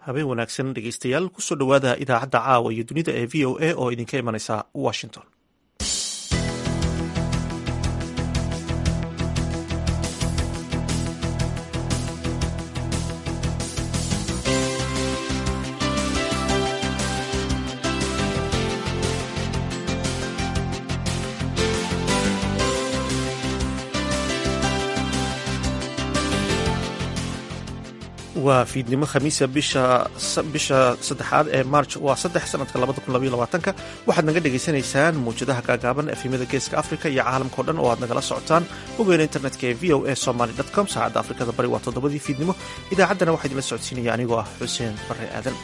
habeen wanaagsan dhegeystayaal kusoo dhowaada idaacadda caawa iyo dunida ee v o a oo idinka imanaysa washington. waa fiidnimo khamiisa bisha saddexaad ee march waa 3 sanadka 2022 waxaad naga dhegaysanaysaan muujadaha gaagaaban efemada geeska africa iyo caalamkao dhan oo aad nagala socotaan bogeyna internetka ee v o a somaly.com. saacadda afrikada bari waa 7 fiidnimo. idaacaddana waxaa idinla socodsiinaya anigoo ah xuseen bare aadan.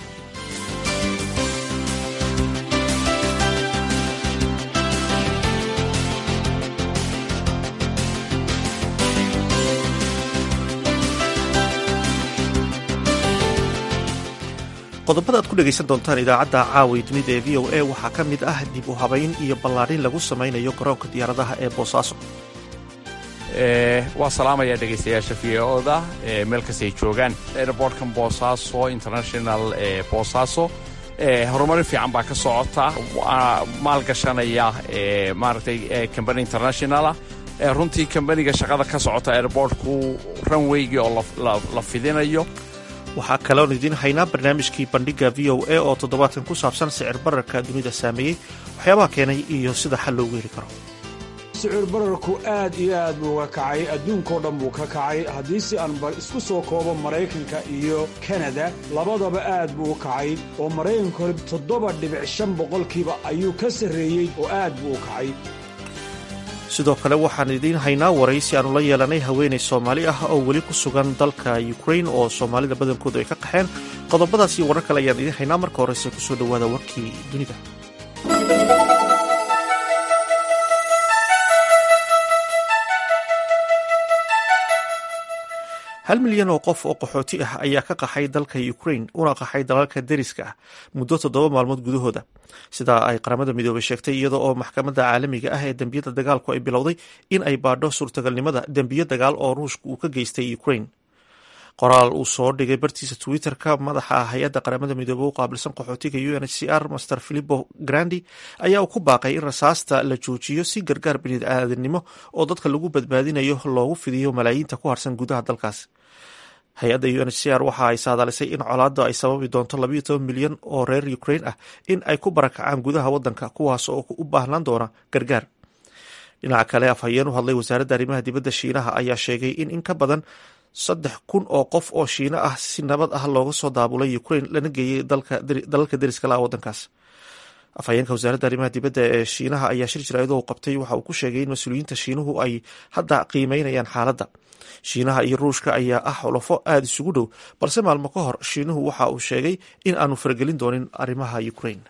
qodobada aad ku dhegaysan doontaan idaacadda caawa iyo dunida ee v o a waxaa ka mid ah dib u habayn iyo ballaadhin lagu samaynayo garoonka diyaaradaha ee boosaaso. waa salaamaya dhegaystayaasha v o-da meel kastay joogaan. airbortkan boosaaso international boosaaso horumarin fiican baa ka socota. maalgashanaya maaragtay combany internationalah. runtii combaniga shaqada ka socota airbortku runwaygii oo la fidinayo. waxaa kaloon idiin haynaa barnaamijkii bandhiga v o a oo toddobaadkan ku saabsan sicir bararka dunida saameeyey, waxyaabaha keenay iyo sida xal loogu heli karo. sicir bararku aad iyo aad buu uga kacay, adduunkao dhan buu ka kacay. haddii si aanba isku soo koobo maraykanka iyo kanada, labadaba aad buu u kacay oo maraykanka hore 7.5 boqolkiiba ayuu ka sarreeyey oo aad buu u kacay. sidoo kale waxaan idiin haynaa waraysi aanu la yeelanay haweenay soomaali ah oo weli ku sugan dalka ukraine oo soomaalida badankoodu ay ka qaxeen. qodobadaas iyo warar kale ayaan idiin haynaa. marka horese kusoo dhowaada warkii dunida. 1 milyan oo qof oo qaxooti ah ayaa ka qaxay dalka ukraine una qaxay dalalka deriska ah muddo 7 maalmood gudahooda, sidaa ay qaramada midoobay sheegtay, iyada oo maxkamadda caalamiga ah ee dembiyada dagaalku ay bilowday in ay baadho suurtagalnimada dembiyo dagaal oo ruushka uu ka geystay ukraine. qoraal uu soo dhigay bartiisa twitter-ka madaxa hay-adda qaramada midoobey u qaabilsan qaxootiga UNHCR master Filippo Grandi ayaa ku baaqay in rasaasta la joojiyo si gargaar bini'aadanimo oo dadka lagu badbaadinayo loogu fidiyo malaayiinta ku harsan gudaha dalkaas. hay-adda UNHCR waxa ay saadaalisay in colaadda ay sababi doonto 12 milyan oo reer Ukraine ah in ay ku barakacaan gudaha waddanka, kuwaas oo u baahnaan doona gargaar. dhinaca kale, afhayeen u hadlay wasaaradda arrimaha dibadda Shiinaha ayaa sheegay in ka badan 3,000 oo qof oo Shiina ah si nabad ah looga soo daabulay Ukraine lana geeyey dalalka deriska la waddankaas. afhayeenka wasaaradda arrimaha dibadda ee Shiinaha ayaa shir jaraa'id oo qabtay waxa uu ku sheegay in mas-uuliyiinta Shiinuhu ay hadda qiimeynayaan xaaladda. Shiinaha iyo Ruushka ayaa ah xulafo aada isugu dhow, balse maalmo ka hor Shiinuhu waxa uu sheegay in aanu faragelin doonin arrimaha Ukraine.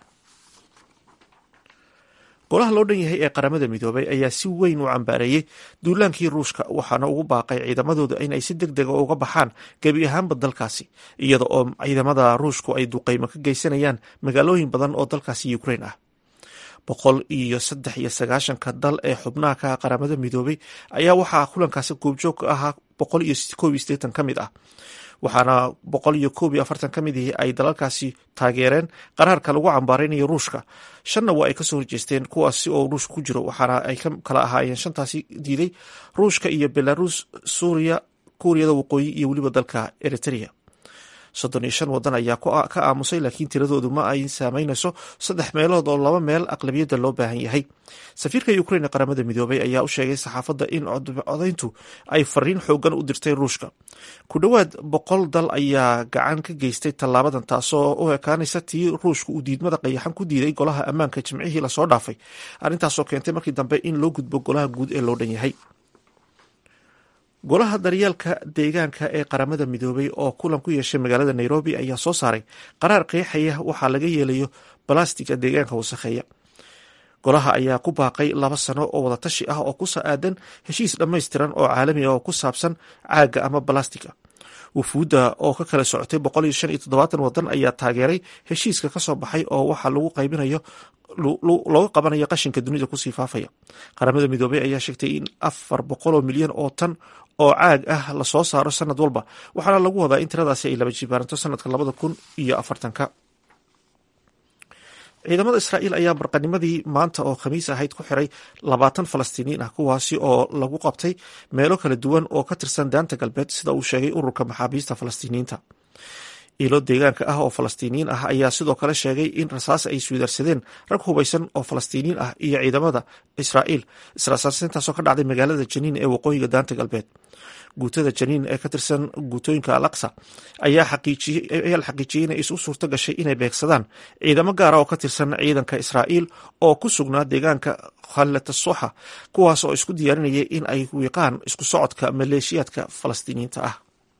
golaha loo dhan yahay ee qaramada midoobay ayaa si weyn u cambaareeyey duulaankii Ruushka, waxaana ugu baaqay ciidamadooda in ay si degdega uga baxaan gebi ahaanba dalkaasi, iyada oo ciidamada Ruushku ay duqeymo ka geysanayaan magaalooyin badan oo dalkaasi Ukraine ah. 193 dal ee xubnaha ka qaramada midoobay ayaa waxaa kulankaasi goobjoog ka ahaa 181 ka mid ah, waxaana 141 ka mid ay dalalkaasi taageereen qaraarka lagu cambaaraynayo Ruushka. 5 waa ay kasoo horjeesteen, kuwaasi oo Ruushka ku jiro, waxaana ay kala ahaayeen 5taasi diiday Ruushka iyo Belarus, Suuriya, Kuuriyada Waqooyi iyo weliba dalka Eritrea. 35 waddan ayaa ka aamusay, laakiin tiradoodu ma ay saameynayso 3 meelood oo 2 meel aqlabiyadda loo baahan yahay. safiirka Ukraine qaramada midoobay ayaa u sheegay saxaafadda in codayntu ay fariin xoogan u dirtay Ruushka. ku dhowaad 100 dal ayaa gacan ka geystay tallaabadan, taasoo u ekaanaysa tii Ruushka uu diidmada qayaxan ku diiday golaha ammaanka jimcihii lasoo dhaafay, arrintaasoo keentay markii dambe in loo gudbo golaha guud ee loo dhan yahay. golaha daryeelka deegaanka ee qaramada midoobay oo kulan ku yeeshay magaalada Nairobi ayaa soo saaray qaraar qeexaya waxaa laga yeelayo balastiga deegaanka wasakheeya. golaha ayaa ku baaqay 2 sano oo wadatashi ah oo ku aadan heshiis dhammaystiran oo caalami ah oo ku saabsan caaga ama balastiga. wufuudda oo ka kala socotay 175 wadan ayaa taageeray heshiiska ka soo baxay oo waxa lagu qaybinayo looga qabanayo qashinka dunida kusii faafaya. Qaramada Midoobay ayaa sheegtay in 400 milyan oo tan oo caag ah la soo saaro sanad walba, waxaana lagu wadaa in tiradaasi ay laba jibaaranto sanadka 2040. ciidamada Israa'iil ayaa barqanimadii maanta oo khamiis ahayd ku xiray 20 Falastiiniin ah, kuwaasi oo lagu qabtay meelo kala duwan oo ka tirsan daanta galbeed, sida uu sheegay ururka maxaabiista Falastiiniinta. ilo deegaanka ah oo Falastiiniin ah ayaa sidoo kale sheegay in rasaas ay isweydaarsadeen rag hubaysan oo Falastiiniin ah iyo ciidamada Israa'iil. Israa'iiltaasoo ka dhacday magaalada Janiin ee waqooyiga daanta galbeed. guutada Janiin ee ka tirsan guutooyinka Al-Aqsa ayaa xaqiijiyey inay isu suurto gashay inay beegsadaan ciidamo gaara oo ka tirsan ciidanka Israa'iil oo ku sugnaa deegaanka Khalat as-Suha, kuwaas oo isku diyaarinayay in ay wiiqaan isku socodka maleeshiyaadka Falastiiniinta ah.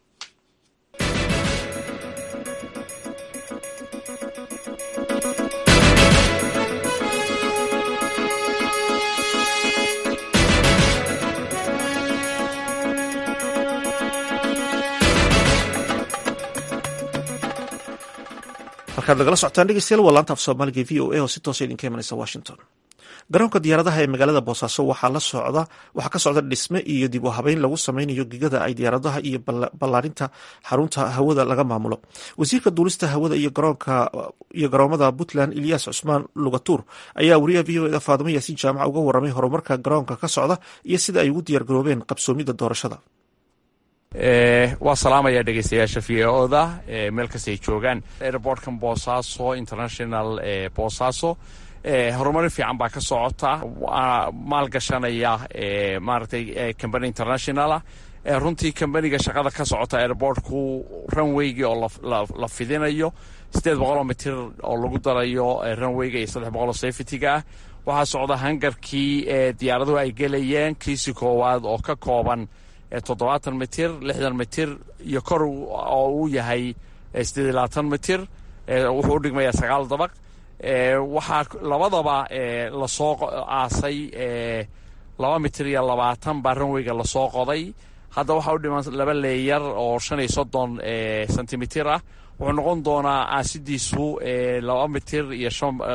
markaad nagala socotaan dhegeystayaal waa laanta af soomaaliga v o a oo si toosa idinka imanaysa Washington. garoonka diyaaradaha ee magaalada Boosaaso waxaa ka socda dhisme iyo dib u habeyn lagu sameynayo gigada ay diyaaradaha iyo ballaarinta xarunta hawada laga maamulo. wasiirka duulista hawada iyo garoomada Puntland Ilyas Cusmaan Lugatuur ayaa wariyaha v o a Faadimo Yaasiin Jaamac uga waramay horumarka garoonka ka socda iyo sida ay ugu diyaar garoobeen qabsoomida doorashada. waa salaamaya dhegeystayaasha v-o-da meel kastay joogaan. airportkan Boosaaso International Boosaaso horumarin fiican baa ka socota, maalgashanaya maaragtay company international runtii companiga shaqada ka socota airportku runwaygi oo la fidinayo 800 mitir oo lagu darayo runwayga iyo 300 safety-ga ah. waxaa socda hangarkii diyaaraduhu ay gelayeen kiisi koowaad oo ka kooban 70 mitir 60 mitir iyo kor oo uu yahay 28 mitir, wuxuu u dhigmayaa 9 dabaq. waxaa labadaba lasoo aasay 2 mitir iyo 20 baa runwayga lasoo qoday. hadda waxaa u dhiman 2 leeyar oo 35 sentimitir ah. wuxuu noqon doonaa aasidiisu 2 mitir iyo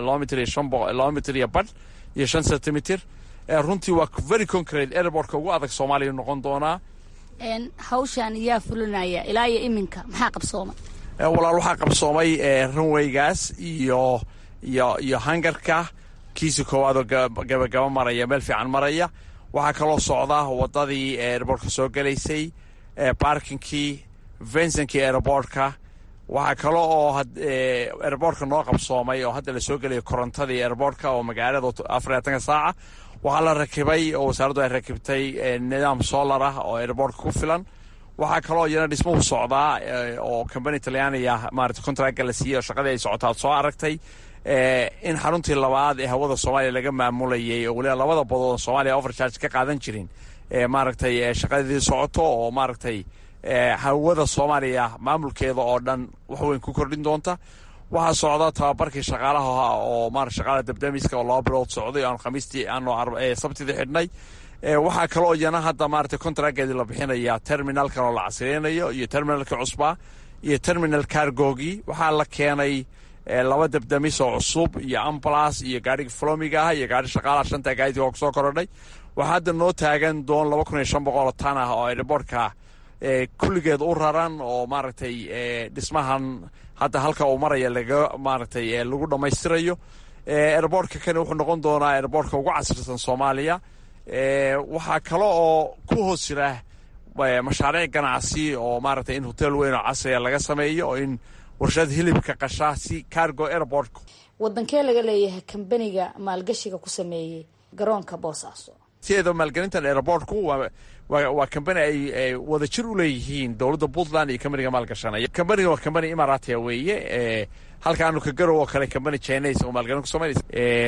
5 sentimitir. runtii waa very concrete airportka ugu adag Soomaaliya noqon doonaa. hawshan yaa fulinaya ilaa iyo iminka maxaa qabsoomay? walaal waxaa qabsoomay runwaygaas iyo hangarka kiisi koowaad oo gabagaba maraya, meel fiican maraya. waxaa kaloo socda wadadii airportka soo gelaysay, parkingkii, vensankii airportka. waxaa kale oo airportka noo qabsoomay oo hadda la soo gelayo korontadii airportka oo magaalada 24 saaca. waxaa la rakibay oo wasaaraddu ay rakibtay nidaam solar ah oo airportka ku filan. waxaa kaloo iyana dhismuhu socdaa oo company Talyaaniga maaragtay contract la siiyay oo shaqadii ay socotaa soo aragtay in xaruntii labaad ee hawada Soomaaliya laga maamulayay oo waliba labada badood Soomaaliya overcharge ka qaadan jirin maaragtay shaqadii socoto oo maaragtay hawada Soomaaliya maamulkeeda oo dhan wax weyn ku kordhin doonta. waxaa socda tababarkii shaqaalaha oo shaqaalaha dabdamiska oo 2 bilood socday aan khamiistii sabtidii xidhnay. waxaa kaloo iyana hadda maaragtay contractgeedii la bixinaya terminalkan oo la casriyeynayo iyo terminalka cusba iyo terminal cargogi. waxaa la keenay 2 dabdamis oo cusub iyo ambulance iyo gaadhiga flomiga ah iyo gaadhi shaqaalaha 5 gaadiid oo soo korodhay. waxaa hadda noo taagan doon 2500 tan ah oo airportka kulligeed u raran oo maaragtay dhismahan hadda halka uu maraya lagu dhammaystirayo. airportka kani wuxuu noqon doonaa airportka ugu casrisan Soomaaliya. waxaa kale oo ku hoos jira mashaariic ganacsi oo maaragtay in hotel weyn oo casriya laga sameeyo oo in warshad hilibka qasha si cargo airport. wadankee laga leeyahay companiga maalgashiga ku sameeyay garoonka Boosaaso? sideeda maalgelintan airportku waa company ay wada jir u leeyihiin dowladda Puntland iyo companyga maalgashanaya. companyga waa company Imaaraatiya weeye. halkaanu ka garow oo kale company Chinese oo maalgelin ku sameeyay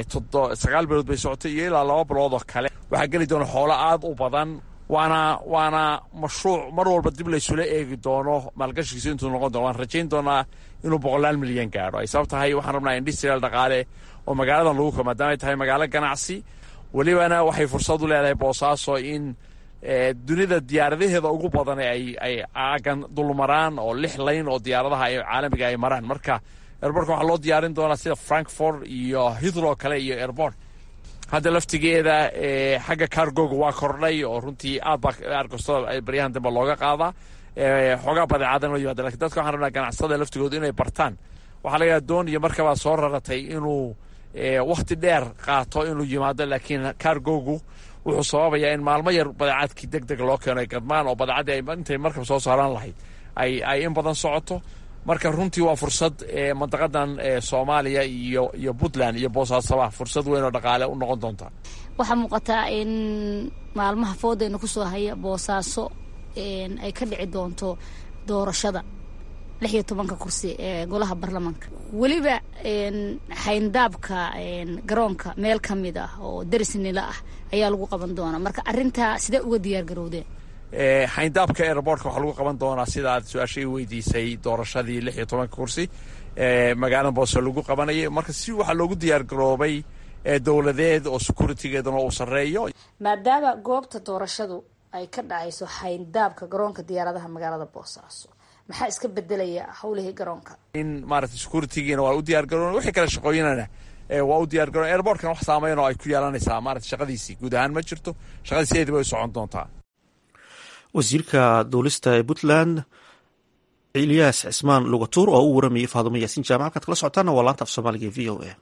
9 bilood bay socotay iyo ilaa 2 bilood oo kale. waxaa geli doona xoolo aad u badan, waana mashruuc mar walba dib la isula eegi doono maalgashigiisa intuu noqon doono. waan rajayn doonaa inuu 100 milyan gaaro. ay sabab tahay waxaan rabnaa industrial dhaqaale oo magaaladan lagu maadaama ay tahay magaalo ganacsi. welibana waxay fursad u leedahay Boosaaso in dunida diyaaradaheeda ugu badan ay aagan dulmaraan oo 6 layn oo diyaaradaha caalamiga ay maraan. marka airportka waxaa loo diyaarin doonaa sida Frankfurt iyo Heathrow kale iyo airport. hadda laftigeeda xagga cargoga waa kordhay oo runtii aad baa arkasto baryahan dambe looga qaadaa xoogaa badeecadan way yimaadeen. laakiin dadka waxaan rabnaa ganacsada laftigooda inay bartaan. waxaa laga yaabaa doon iyo markabaa soo raratay inuu waqti dheer qaato inuu yimaado, laakiin cargogu wuxuu sababayaa in maalmo yar badeecadkii degdeg loo keeno ay gadmaan oo badeecadii intay markab soo saaraan lahayd ay in badan socoto. marka runtii waa fursad mandaqadan Soomaaliya iyo Puntland iyo Boosaaso fursad weyn oo dhaqaale u noqon doonta. waxaa muuqataa in maalmaha foodayna ku soo haya Boosaaso ay ka dhici doonto doorashada 16 kursi ee golaha baarlamaanka. waliba xayndaabka garoonka meel kamid ah oo darisnila ah ayaa lagu qaban doonaa. marka arinta sidee uga diyaar garowdeen? xayndaabka airportka waxaa lagu qaban doonaa sida aad su-aashay weydiisay doorashadii 16 kursi magaalada Boosaaso lagu qabanayay. marka si waxaa loogu diyaar garoobay dowladeed oo securitygeedana uu sareeyo, maadaama goobta doorashadu ay ka dhacayso xayndaabka garoonka diyaaradaha magaalada Boosaaso. maxaa iska bedelaya hawlihii garoonka? in maaragtay securitygeena waa u diyaar garoon, wixii kale shaqooyinana waa u diyaar garoon. airportkan wax saameyn oo ay ku yeelanaysaa maaragtay shaqadiisii guud ahaan ma jirto. shaqadiiseedii way socon doontaa. wasiirka duulista ee Puntland Ilyas Cismaan Lugatuur oo u waramayay Faadumo Yaasiin Jaamac. halkaad kala socotaana waa laanta af Soomaaliga ee VOA.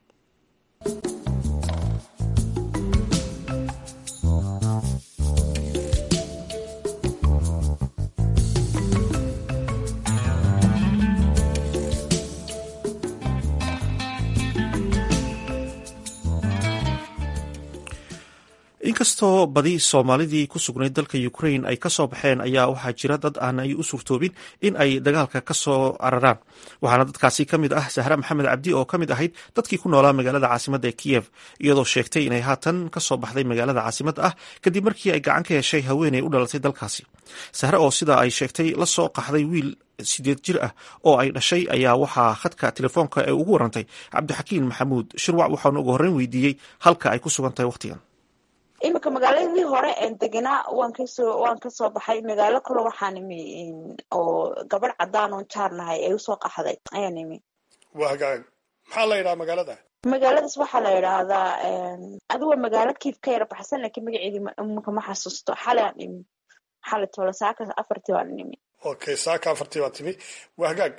inkastoo badi Soomaalidii ku sugnayd dalka Ukraine ay ka soo baxeen, ayaa waxaa jira dad aan ay u suurtoobin in ay dagaalka ka soo cararaan. waxaana dadkaasi ka mid ah Sahra Maxamed Cabdi oo ka mid ahayd dadkii ku noolaa magaalada caasimadda ee Kiev, iyadoo sheegtay inay haatan ka soo baxday magaalada caasimadda ah kadib markii ay gacan ka heshay haweeney u dhalatay dalkaasi. Sahra oo sida ay sheegtay la soo qaxday wiil 8 jir ah oo ay dhashay, ayaa waxaa khadka telefoonka ee ugu warantay Cabdixakiin Maxamuud Shirwac. waxaanu ugu horreyn weydiiyey halka ay ku sugan tahay waqtigan. imika magaaladii hore deganaa waan kasoo baxay. magaalo kale waxaan imi oo gabadh cadaan oon jaarnahay ay usoo qaxday ayaan imi. waa hagaag. maxaa la yidhaha magaaladaas waxaa la yidhaahdaa adigo magaalo Kiev ka yar baxsan, laakiin magaceedii imika ma xasuusto. xalay aan imi, xalay toole saaka 4 baan imi. okay, saaka 4 baa timi. waa hagaag.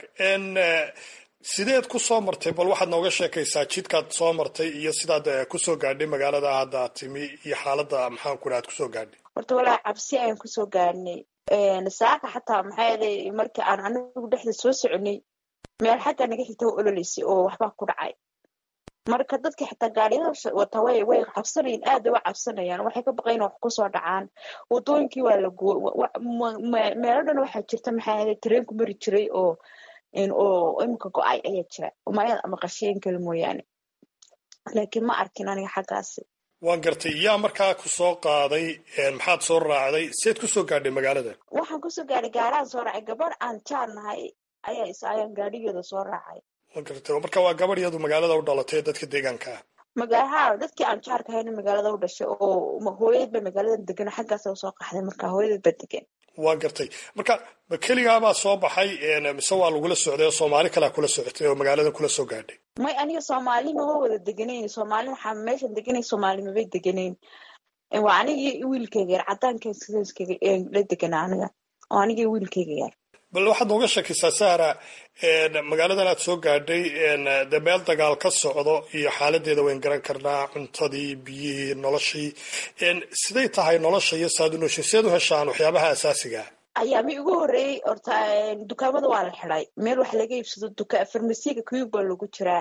sideed ku soo martay? bal waxaad nooga sheekaysaa jidkaad soo martay iyo sidaad kusoo gaadhay magaalada hadda timi iyo xaaladda maxaan ku dhaad kusoo gaadhay. horta walaa cabsi ayaan kusoo gaadhnay. saaka xataa maxaa yeelay markii aan anigu dhexda soo soconay meel xagga naga xigta ololaysay oo waxbaa ku dhacay. marka dadka xitaa gaadhiyada wata way cabsanayeen, aad way cabsanayaan. waxay ka baqayn wax kusoo dhacaan. wadooyinkii waa la meelo dhan waxaa jirta maxaa yeelay tareenku mari jiray oo imika go-ay ayaa jira umayad ama qasheen kale mooyaane, laakiin ma arkin aniga xaggaasi. waan gartay. yaa markaa ku soo qaaday? maxaad soo raacday? seed kusoo gaadhay magaalada? waxaan kusoo gaadhay gaaraan soo raacay. gabadh aan jaarnahay ayaan gaadhigeeda soo raacay. waan gartay. marka waa gabadh iyadu magaalada u dhalatay dadka deegaanka ah? dadkii aan jaarka hayna magaalada u dhashay oo hooyad ba magaalada degan, xaggaas usoo qaxday. marka hooyadad ba degan. waan gartay. marka ma keligaabaa soo baxay mise waa lagula socday oo Soomaali kalaa kula socotay oo magaalada kula soo gaadhay? may aniga Soomaali ma wada deganayn. Soomaali waxaa meeshan deganay, Soomaali mabay deganayn. waa anigii wiilkayga yar cadaanka sidaskayga la deganaa aniga oo anigii wiilkayga yar. bal waxaad nooga sheekaysaa Sahra, magaaladan aad soo gaadhay dee meel dagaal ka socdo iyo xaaladeeda wayn garan karnaa, cuntadii, biyihii, noloshii. siday tahay nolosha iyo saad u nooshin? seed u heshaan waxyaabaha asaasiga ayaa mi ugu horreeyey. horta dukaamada waa la xiday. meel wax laga iibsado farmasiga kuyub baa lagu jiraa.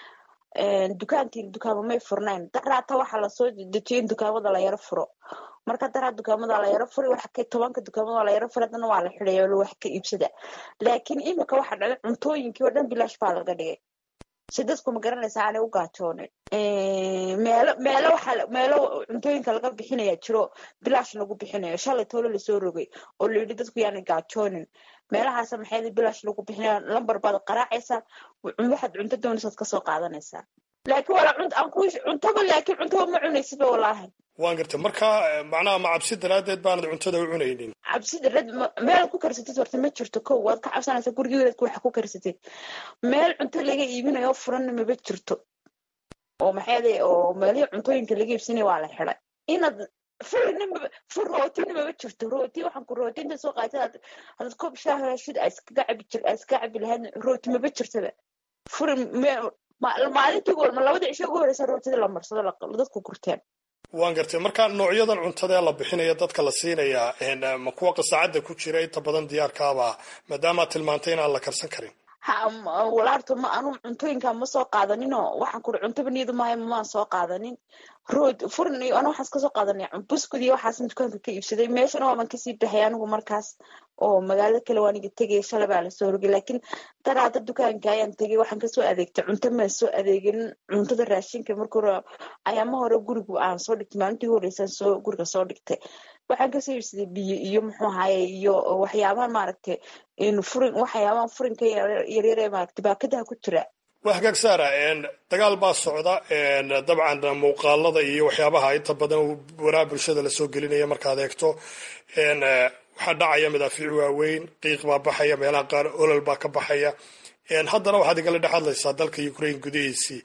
dukaamo may furnayn. daraata waxaa lasoo dejiyay in dukaamada la yaro furo. marka daraa dukaamada la yaro furay, wax ka 10 dukaamada la yaro furay, haddana waa la xidhay oo wax ka iibsada. laakiin imika waxaa dhacay cuntooyinkii oo dhan bilaash baa laga dhigay. si dadku ma garanaysaa aanay u gaajoonin. meelo cuntooyinka laga bixinaya jiro bilaash lagu bixinayo. shalay toole lasoo rogay oo la yidhi dadku yaanay gaajoonin. meelahaas maxay bilaash lagu bixinaya. lambar baad qaraacaysaa, waxaad cunto doonaysaad kasoo qaadanaysaa. laakiin wala cuntaba ma cunaysid wallaahi. waan gartay marka macnaha ma cabsi daraadeed baanad cuntada u cunaynin? cabsi daraad meel ku karsatid horta ma jirto kow waad ka cabsanaysaa gurigeeda wax ku karsatid meel cunto laga iibinayo furan maba jirto oo maxay oo meelihii cuntooyinka laga iibsanayo waa la xiray inaad rooti maba jirto rooti waxaan ku rootinta soo qaatay hadad koob shaah heshid iska cabi lahayd rooti maba jirtaba furan maalintii goolma labada cisho ugu horeysa rootida la marsado dadku gurteen. waan gartay marka noocyadan cuntada la bixinaya dadka la siinaya ma kuwa qasacada ku jira inta badan diyaarkaaba maadaama tilmaantay inaan la karsan karin? walaarto ma anu cuntooyinka ma soo qaadaninoo waxaan ku cuntaba niyadu maayo ma soo qaadanin rood furan iyo ana waxaan ka soo qaadanay buskud iyo waxaas dukaanka ka iibsaday meeshana waan ka sii baxay anigu markaas oo magaalada kale waan iga tagay shalay baa la soo rogay laakiin daraada dukaanka ayaan tagay waxaan ka soo adeegtay cunto ma soo adeegin cuntada raashinka markuu ayaama hore gurigu aan soo dhigtay maalintii horeysan soo guriga soo dhigtay waxaan ka soo iibsaday biyo iyo muxuu ahaayay iyo waxyaabaha maaragtay in furin waxyaabaha furinka yaryar ee maaragtay baakadaha ku jira. wahagaag saara dagaal baa socda dabcan muuqaalada iyo waxyaabaha inta badan waraa bulshada la soo gelinaya markaad eegto waxaa dhacaya madaafiic waaweyn qiiq baa baxaya meelaha qaar olol baa ka baxaya haddana waxaad igala dhex hadlaysaa dalka Ukraine gudihiisii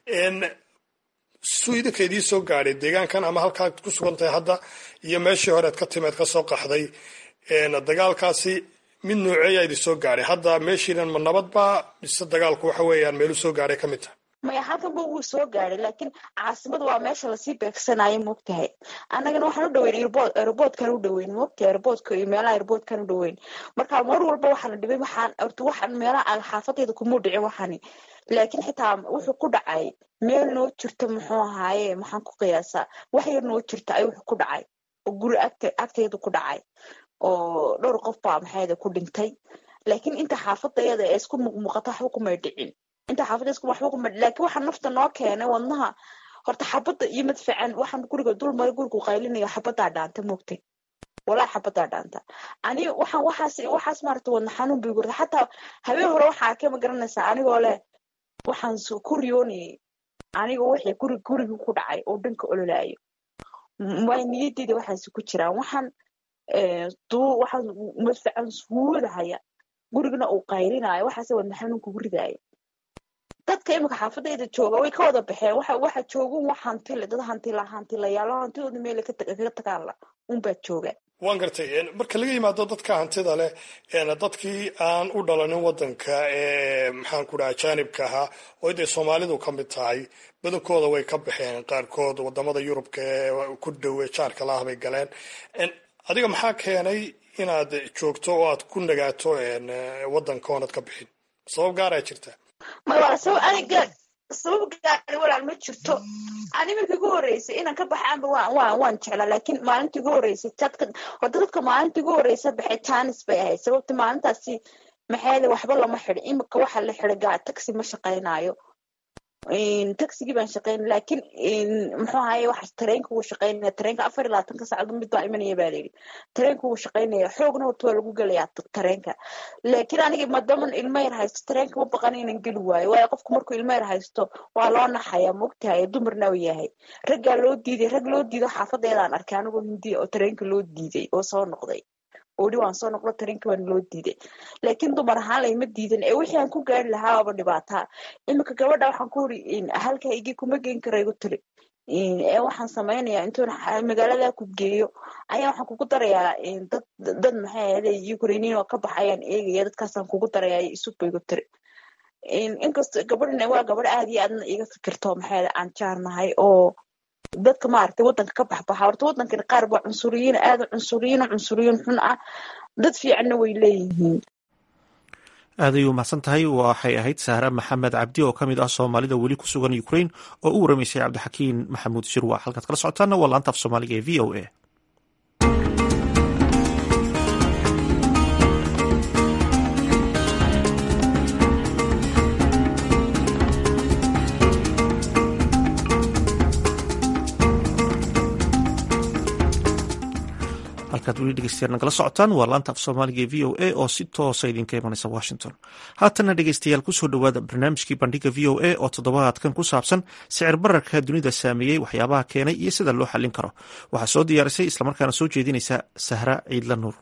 suu idinka idii soo gaadhay deegaankan ama halkaad ku sugan tahay hadda iyo meeshii horead ka timeed ka soo qaxday dagaalkaasi mid nooceeyaa idin soo gaadhay hadda meeshiinan ma nabad baa mise dagaalku waxa weeyaan meelu soo gaadhay ka mid tahay? maya halkanba wuu soo gaadhay laakiin caasimada waa meesha lasii beegsanayo moogtahay annagana waxaan u dhaweyn airportkan u dhaweyn moogtahay airportka iyo meelaha airportkan u dhaweyn marka mar walba waxaana dhibay waxaan meelaha xaafadeeda kuma dhicin waxani laakiin xitaa wuxuu ku dhacay meel noo jirta muxuu ahaaye maxaan ku qiyaasaa wax yar noo jirta ay wuxuu ku dhacay oo guri agteeda ku dhacay oo dhowr qof baa maxayda ku dhintay laakiin inta xaafadayada ee isku muuqata waxba kumay dhicin inta xaafadda isku waxba kumay laakiin waxa nafta noo keenay wadnaha horta xabadda iyo madfacan waxaan guriga dul maray gurigu qaylinayo xabaddaa dhaanta moogtay walaa xabaddaa dhaanta ani waxaas maaragta wadna xanuun bay gurta xataa habeen hore waxaa ka ma garanaysaa anigoo leh waxaan ku riyoonayay anigoo wixii guriga ku dhacay oo dhanka ololaayo way niyadeyda waxaasi ku jiraan waxaan madfacan suudahaya gurigana uu qayrinayo waxaase wadna xanuun kugu ridaaya dadka imika xaafadayda jooga way ka wada baxeen waxa joogun wax hantile dad hantilayaalo hantidooda meel kaga tagaala unbaa jooga. waan gartay marka laga yimaado dadka hantida leh dadkii aan u dhalanin wadanka maxaan ku dhaha ajaanibka ahaa oo intay soomaalidu ka mid tahay badankooda way ka baxeen qaarkood wadamada yurubka ee ku dhowe jaarka laah bay galeen adiga maxaa keenay inaad joogto oo aad ku nagaato wadanka oonad ka bixin sabab gaaraa jirta? sabab gaari walaal ma jirto ani markii ugu horeysay inaan ka baxaanba waan jeclaa laakiin maalintii ugu horeysay dadka maalintii ugu horeysa baxay jaanis bay ahayd sababta maalintaasi maxayda waxba lama xidhin imika waxa la xidhay taxi ma shaqaynayo taxigii baan shaqayn laakiin muxuu ahaye waxa tareenka uu shaqaynaya tareenka 24 saacadood mid baa imanaya baa layidhi tareenka uu shaqaynaya xoogna horta waa lagu gelayaa tareenka laakiin aniga maadaama ilmo yar haysto tareenka ma baqan inaan geli waayo waayo qofku markuu ilmo yar haysto waa loo naxayaa moogtahay dumarna uu yahay rag loo diiday xaafadeedaan arkay anigoo hindiya oo tareenka loo diiday oo soo noqday oo waan soo noqdo tareenka waan loo diiday laakiin dumar ahaan layma diidan ee wixii aan ku gaari lahaa aba dhibaataa imika gabadha waxaan ku hori halka igii kuma geen karayo tiri ee waxaan samaynayaa intuun magaalada ku geeyo ayaa waxaan kugu darayaa dad maxay ahayd Ukrainian oo ka baxayaan eegaya dadkaasaan kugu darayaa isub baygu tiri inkastoo gabadhina waa gabadh aad iyo aadna iga fikirto maxay aan jaarnahay oo dadka maaragtay wadanka ka baxbaxa horta wadankan qaar baa cunsuriyiin xun ah dad fiicanna way leeyihiin. aad ayuu mahadsan tahay waxay ahayd Sahra Maxamed Cabdi oo kamid ah Soomaalida weli ku sugan Ukraine oo u waramaysay Cabdixakiin Maxamuud Shirwa halkaad kala socotaana waa laanta af Soomaaliga ee VOA. halkaad weli dhegeystayaal nagala socotaan waa laanta af soomaaliga ee v o a oo si toosa idinka imanaysa washington. haatanna dhegeystayaal kusoo dhowaada barnaamijkii bandhiga v o a oo toddobaadkan ku saabsan sicir bararka dunida saameeyey, waxyaabaha keenay iyo sida loo xallin karo. waxaa soo diyaarisay islamarkaana soo jeedinaysa Sahra Ciidla Nuur.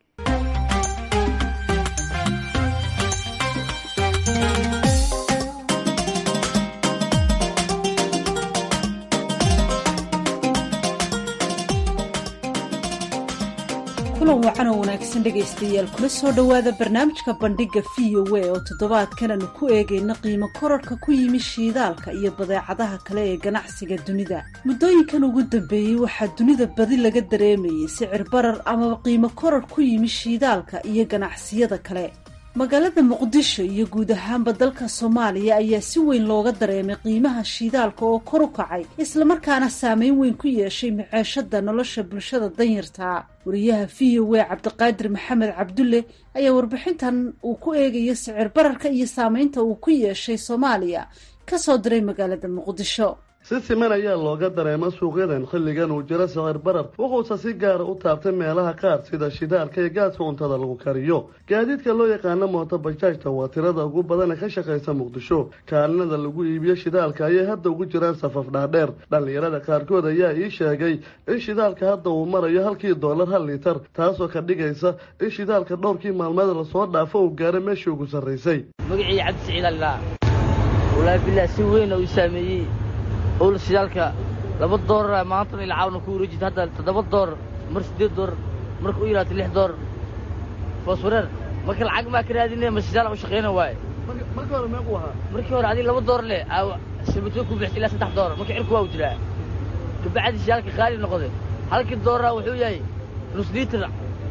kulan wacan oo wanaagsan dhegaystayaal, kula soo dhowaada barnaamijka bandhiga v o a oo toddobaadkan aanu ku eegayna qiimo kororka ku yimi shiidaalka iyo badeecadaha kale ee ganacsiga dunida. muddooyinkan ugu dambeeyey waxaa dunida badi laga dareemayay sicir barar amaba qiimo koror ku yimi shiidaalka iyo ganacsiyada kale. magaalada muqdisho iyo guud ahaanba dalka Soomaaliya ayaa si weyn looga dareemay qiimaha shiidaalka oo kor u kacay, islamarkaana saameyn weyn ku yeeshay maciishada nolosha bulshada danyarta. wariyaha v o a Cabdiqaadir Maxamed Cabdulle ayaa warbixintan uu ku eegaya sicir bararka iyo saameynta uu ku yeeshay Soomaaliya ka soo diray magaalada Muqdisho. si siman ayaa looga dareema suuqyadan xilligan uu jiro sicir barar, wuxuuse si gaara u taabtay meelaha qaar sida shidaalka iyo gaaska cuntada lagu kariyo. gaadiidka loo yaqaano mooto bajaajta waa tirada ugu badan ee ka shaqaysa Muqdisho. kaalinada lagu iibiyo shidaalka ayay hadda ugu jiraan safaf dhaadheer. dhallinyarada qaarkood ayaa ii sheegay in shidaalka hadda uu marayo halkii $1 hal liitar, taasoo ka dhigaysa in shidaalka dhowrkii maalmeed lasoo dhaafo uu gaaray meeshii ugu sarraysay. magacii Cabdi Saciid Allah walaal bilaa si weyn uu saameeyay oo shidaalka $2 maanta la caawna ku wareejid hadda $7 mar $8 marka uu yiraahdo $6 fosforeer marka lacag ma ka raadinay ma shidaal u shaqeynaa waay markii hore meequu ahaa markii hore adii $2 leh sababtoo ku bixi ilaa $3 marka cirku waa u jiraa ka bacdi shidaalka qaali noqday halkii $1 wuxuu yahay nus litir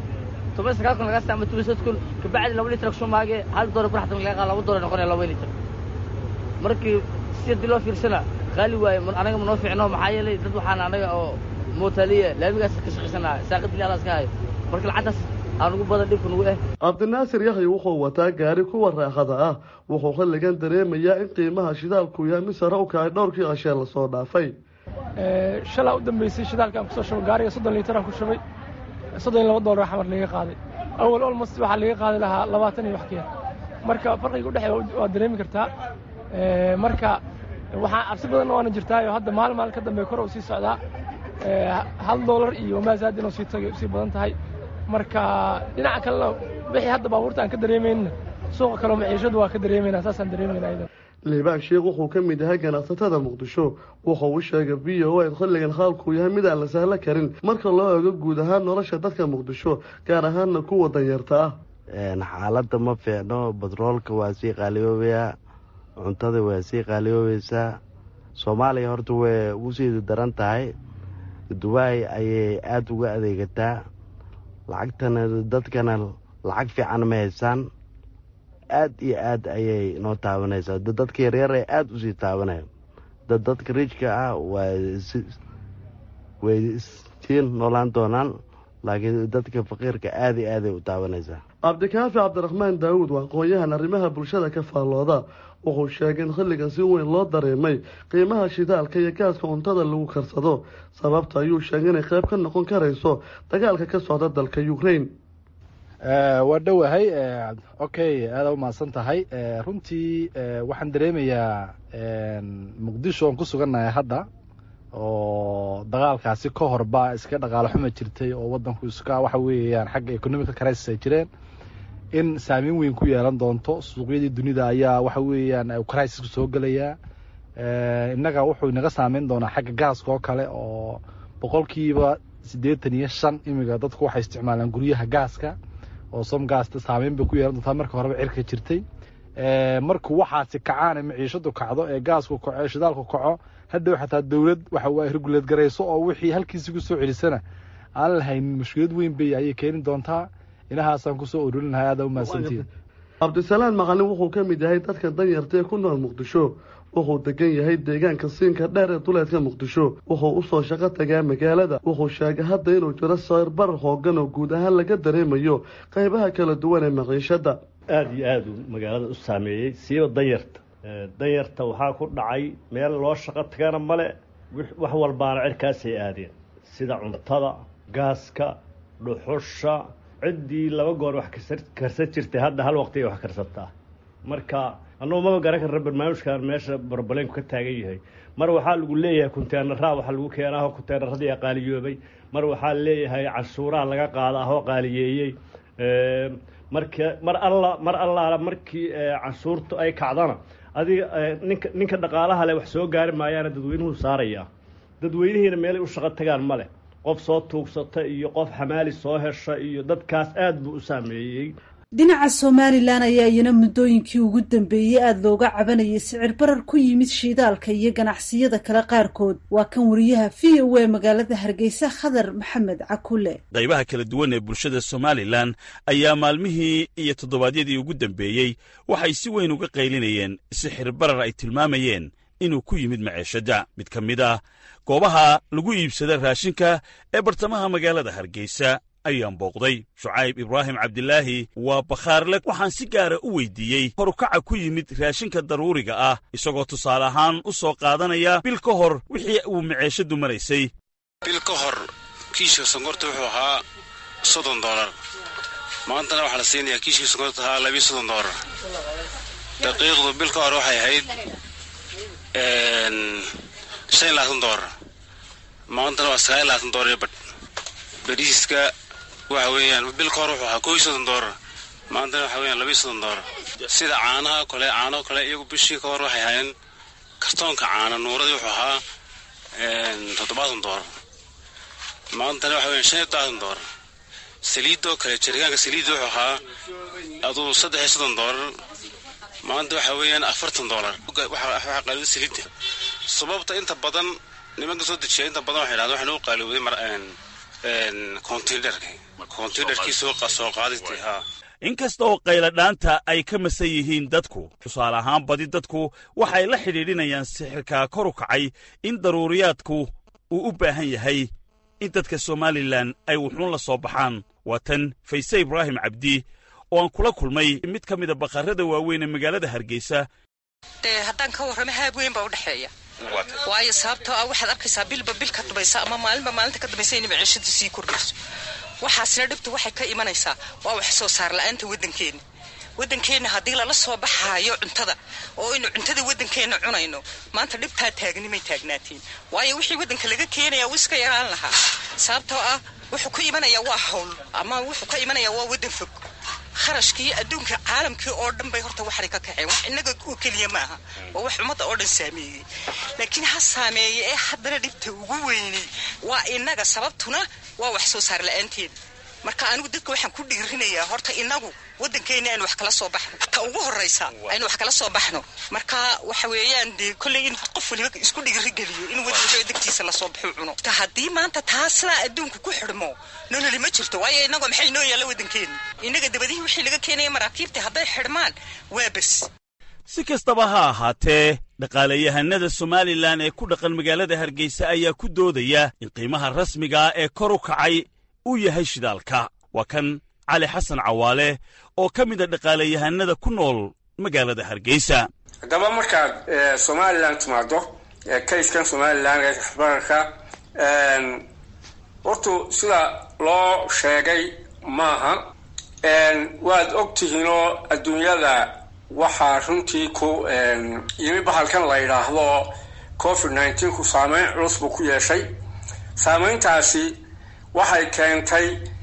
19 laga sameeyo 20 ka bacdi 2 litir ku maage $1 barxad laga qaado $2 noqonay 2 litir markii sidii loo fiirsana qaali waay anaga ma noo fiicno maxaa yeelay dad waxaan anaga oo mootaliye laamigaas ka shaqeysana saaqad ilaa askaay marka lacagtaas aan ugu badan dhibku nugu Cabdinaasir Yaxay wuxuu wataa gaari kuwa raaxada ah, wuxuu xilligan dareemayaa in qiimaha shidaalku yahay mid sare u kacay dhowrkii ashee la soo dhaafay. shalay u dambeysay shidaalka ku soo shubay gaariga 30 litir ku shubay $32 xamar laga qaaday. awal almost waxa laga qaaday lahaa 20 iyo wax ka yar. marka farqiga u dhaxeeya waa dareemi kartaa. marka waxaa absi badan oo jirtaayo hadda maalmaal ka dambe kor u sii socdaa $1 iyo maasaad inuu sii tagay sii badan tahay. marka dhinaca kale wixii hadda baabuurta aan ka dareemayna suuqa kale maciishadu waa ka dareemayna saasaan dareemayna. Liibaan Sheekh wuxuu ka mid yahay ganacsatada Muqdisho, wuxuu u sheegay VOA in xilligan xaalku yahay mid aan la sahla karin marka loo eego guud ahaan nolosha dadka Muqdisho, gaar ahaan kuwa danyarta ah. xaaladda ma fiicno, batroolka waa sii qaaliyoobaya, cuntada waa sii qaaliyoobaysaa. Soomaaliya horta way ugu sii daran tahay, Dubai ayay aad uga adeegataa, lacagtana dadkana lacag fiican ma haystaan, aad iyo aad ayay noo taabanaysaa. dadka yaryar ay aad u sii taabanayaan, dadka rijka ah way siin noolaan doonaan, laakiin dadka faqiirka aad iyo aad ay u taabanaysaa. Cabdikaafi Cabdiraxmaan Daawud waa aqoon-yahan arrimaha bulshada ka faallooda, wuxuu sheegay in xilligan si weyn loo dareemay qiimaha shidaalka iyo gaaska cuntada lagu karsado. sababta ayuu sheegay inay qayb ka noqon karayso dagaalka ka socda dalka Ukraine. waa dhowahay okay aad u maasan tahay. runtii waxaan dareemayaa Muqdisho aan ku suganahay hadda oo dagaalkaasi ka horba iska dhaqaale xumo jirtay oo wadanku iska waxa weeyaan xagga economic crisis ay jireen in saameyn weyn ku yeelan doonto suuqyadii dunida ayaa waxa weeyaan crisis soo galaya. innaga wuxuu inaga saameyn doonaa xagga gaaska oo kale oo 85% imiga dadku waxay isticmaalaan guryaha gaaska oo gaasta saameyn bay ku yeelan doontaa marka horeba cirka jirtay. markuu waxaasi kacaan maciishadu kacdo ee gaasku kaco shidaalku kaco hadda xataa dawlad waxa waa regulate garayso oo wixii halkiisa ku soo celisana aan lahayn mushkilad weyn bay ay keenin doontaa. inahaasaan ku soo ururinahay aad u maasantiin. Cabdisalaam Maqalin wuxuu ka mid yahay dadka danyarta ee ku nool Muqdisho, wuxuu degan yahay deegaanka Siinka dheer ee duleedka Muqdisho, wuxuu u soo shaqo tagaa magaalada. wuxuu sheegay hadda inuu jiro sicir barar hoogan oo guud ahaan laga dareemayo qaybaha kala duwan ee maciishada. aad iyo aad magaalada u saameeyay siiba danyarta waxaa ku dhacay meel loo shaqo tagana male, wax walbaana cirkaasay aadeen sida cuntada, gaaska, dhuxusha ciddii 2 goor wax karsan jirtay hadda hal waqti ay wax karsataa marka anuu ma garan karno barnaamijkan meesha barbalenku ka taagan yahay mar waxaa lagu leeyahay konteenarada waxa lagu keenaa konteenaradii qaaliyoobay mar waxaa leeyahay cashuuraha laga qaadaa oo qaaliyeeyay mar alla markii cashuurtu ay kacdana adiga ninka dhaqaalaha leh wax soo gaari maayaan dadweynuhu saaraya dadweynihiina meelay u shaqo tagaan male qof soo tuugsata iyo qof xamaali soo hesha iyo dadkaas aad buu u saameeyey dhinaca Somaliland ayaa iyana muddooyinkii ugu dambeeyay aad looga cabanayay sicir barar ku yimid shidaalka iyo ganacsiyada kala qaarkood waa kan wariyaha VOA magaalada Hargeysa Khadar Maxamed Cakule qaybaha kala duwan ee bulshada Somaliland ayaa maalmihii iyo toddobaadyadii ugu dambeeyay waxay si weyn uga qaylinayeen sicir barar ay tilmaamayeen inuu ku yimid maciishada mid ka mid ah goobaha lagu iibsada raashinka ee bartamaha magaalada Hargeysa ayaan booqday Shucayb Ibraahim Cabdilaahi waa bakhaarle waxaan si gaara u weydiiyey horukaca ku yimid raashinka daruuriga ah isagoo tusaale ahaan u soo qaadanaya bil ka hor wixii uu maciishadu maraysay bil ka hor kiishka sonkorta wuxuu ahaa $30 maantana waxaa la siinayaa kiishka sonkorta ahaa $20 daqiiqdu bil ka hor waxay ahayd $25 maantana waa $29 bad bariiska waxa weeyaan bil ka hor wuxuu ahaa $30 maantana waxa weeyaan $20 sida caanaha kale iyagu bishii ka hor waxay hayeen kartoonka caana nuuradii wuxuu ahaa $70 maantana waxa weeyaan $15 saliidoo kale jirgaanka saliidda wuxuu ahaa aduu $30 maanta waxa weeyaan $40 waxa qaaliday saliidda sababta inta badan nimanka soo dejiya inta badan waxay yiraahdaan waxaan u qaaliyay mar konteenarkii soo qaaditay inkasta oo qayladhaanta ay ka masan yihiin dadku tusaale ahaan badi dadku waxay la xidhiidhinayaan sixirka kor u kacay in daruuriyaadku uu u baahan yahay in dadka Somaliland ay wuxuun la soo baxaan waa tan Fayse Ibraahim Cabdi oo aan kula kulmay mid ka mid ah bakhaarada waaweyn ee magaalada Hargeysa haddaan ka warramo haab weyn baa u dhaxeeya waayo sababtoo ah waxaad arkaysaa bilba bil ka dubaysa ama maalinta ka dubaysa in maciishadu sii kordhiso waxaasina dhibtu waxay ka imanaysaa waa wax soo saar la'aanta waddankeena haddii lala soo baxaayo cuntada oo inuu cuntada waddankeena cunayno maanta dhibtaa taagnimay taagnaatiin waayo wixii waddanka laga keenaya wuu iska yaraan lahaa sababtoo ah wuxuu ku imanaya waa hawl ama wuxuu ka imanaya waa waddan fog kharashkii adduunka caalamkii oo dhan bay horta waxay ka kaceen wax inaga oo kaliya maaha oo wax umada oo dhan saameeyay laakiin ha saameeyay ee haddana dhibta ugu weynay waa inaga sababtuna waa wax soo saar la'aanteed marka anigu dadka waxaan ku dhiirinayaa horta inagu waddankeena aan wax kala soo baxno ka ugu horeysa aan wax kala soo baxno marka waxa weeyaan kulli in qof waliba isku dhiirigeliyo in waddanka degtiisa la soo baxo cuno haddii maanta taasna adduunku ku xidhmo nololi ma jirto waayo inagu maxay noo yaala waddankeena inaga dabadii wixii laga keenay maraakiibta hadday xidhmaan waa bas si kastaba ha ahaatee dhaqaalayahanada Somaliland ee ku dhaqan magaalada Hargeysa ayaa ku doodaya in qiimaha rasmiga ah ee kor u kacay uu yahay shidaalka waa kan Cali Xasan Cawaale oo ka mid ah dhaqaalayahanada ku nool magaalada Hargeysa hadaba markaad Somaliland timaado kayskan Somaliland ee xisbarka horta sida loo sheegay maaha waad ogtihiinoo adduunyada waxaa runtii ku yimi bahalkan la yidhaahdo COVID-19 ku saameyn culus buu ku yeeshay saameyntaasi waxay keentay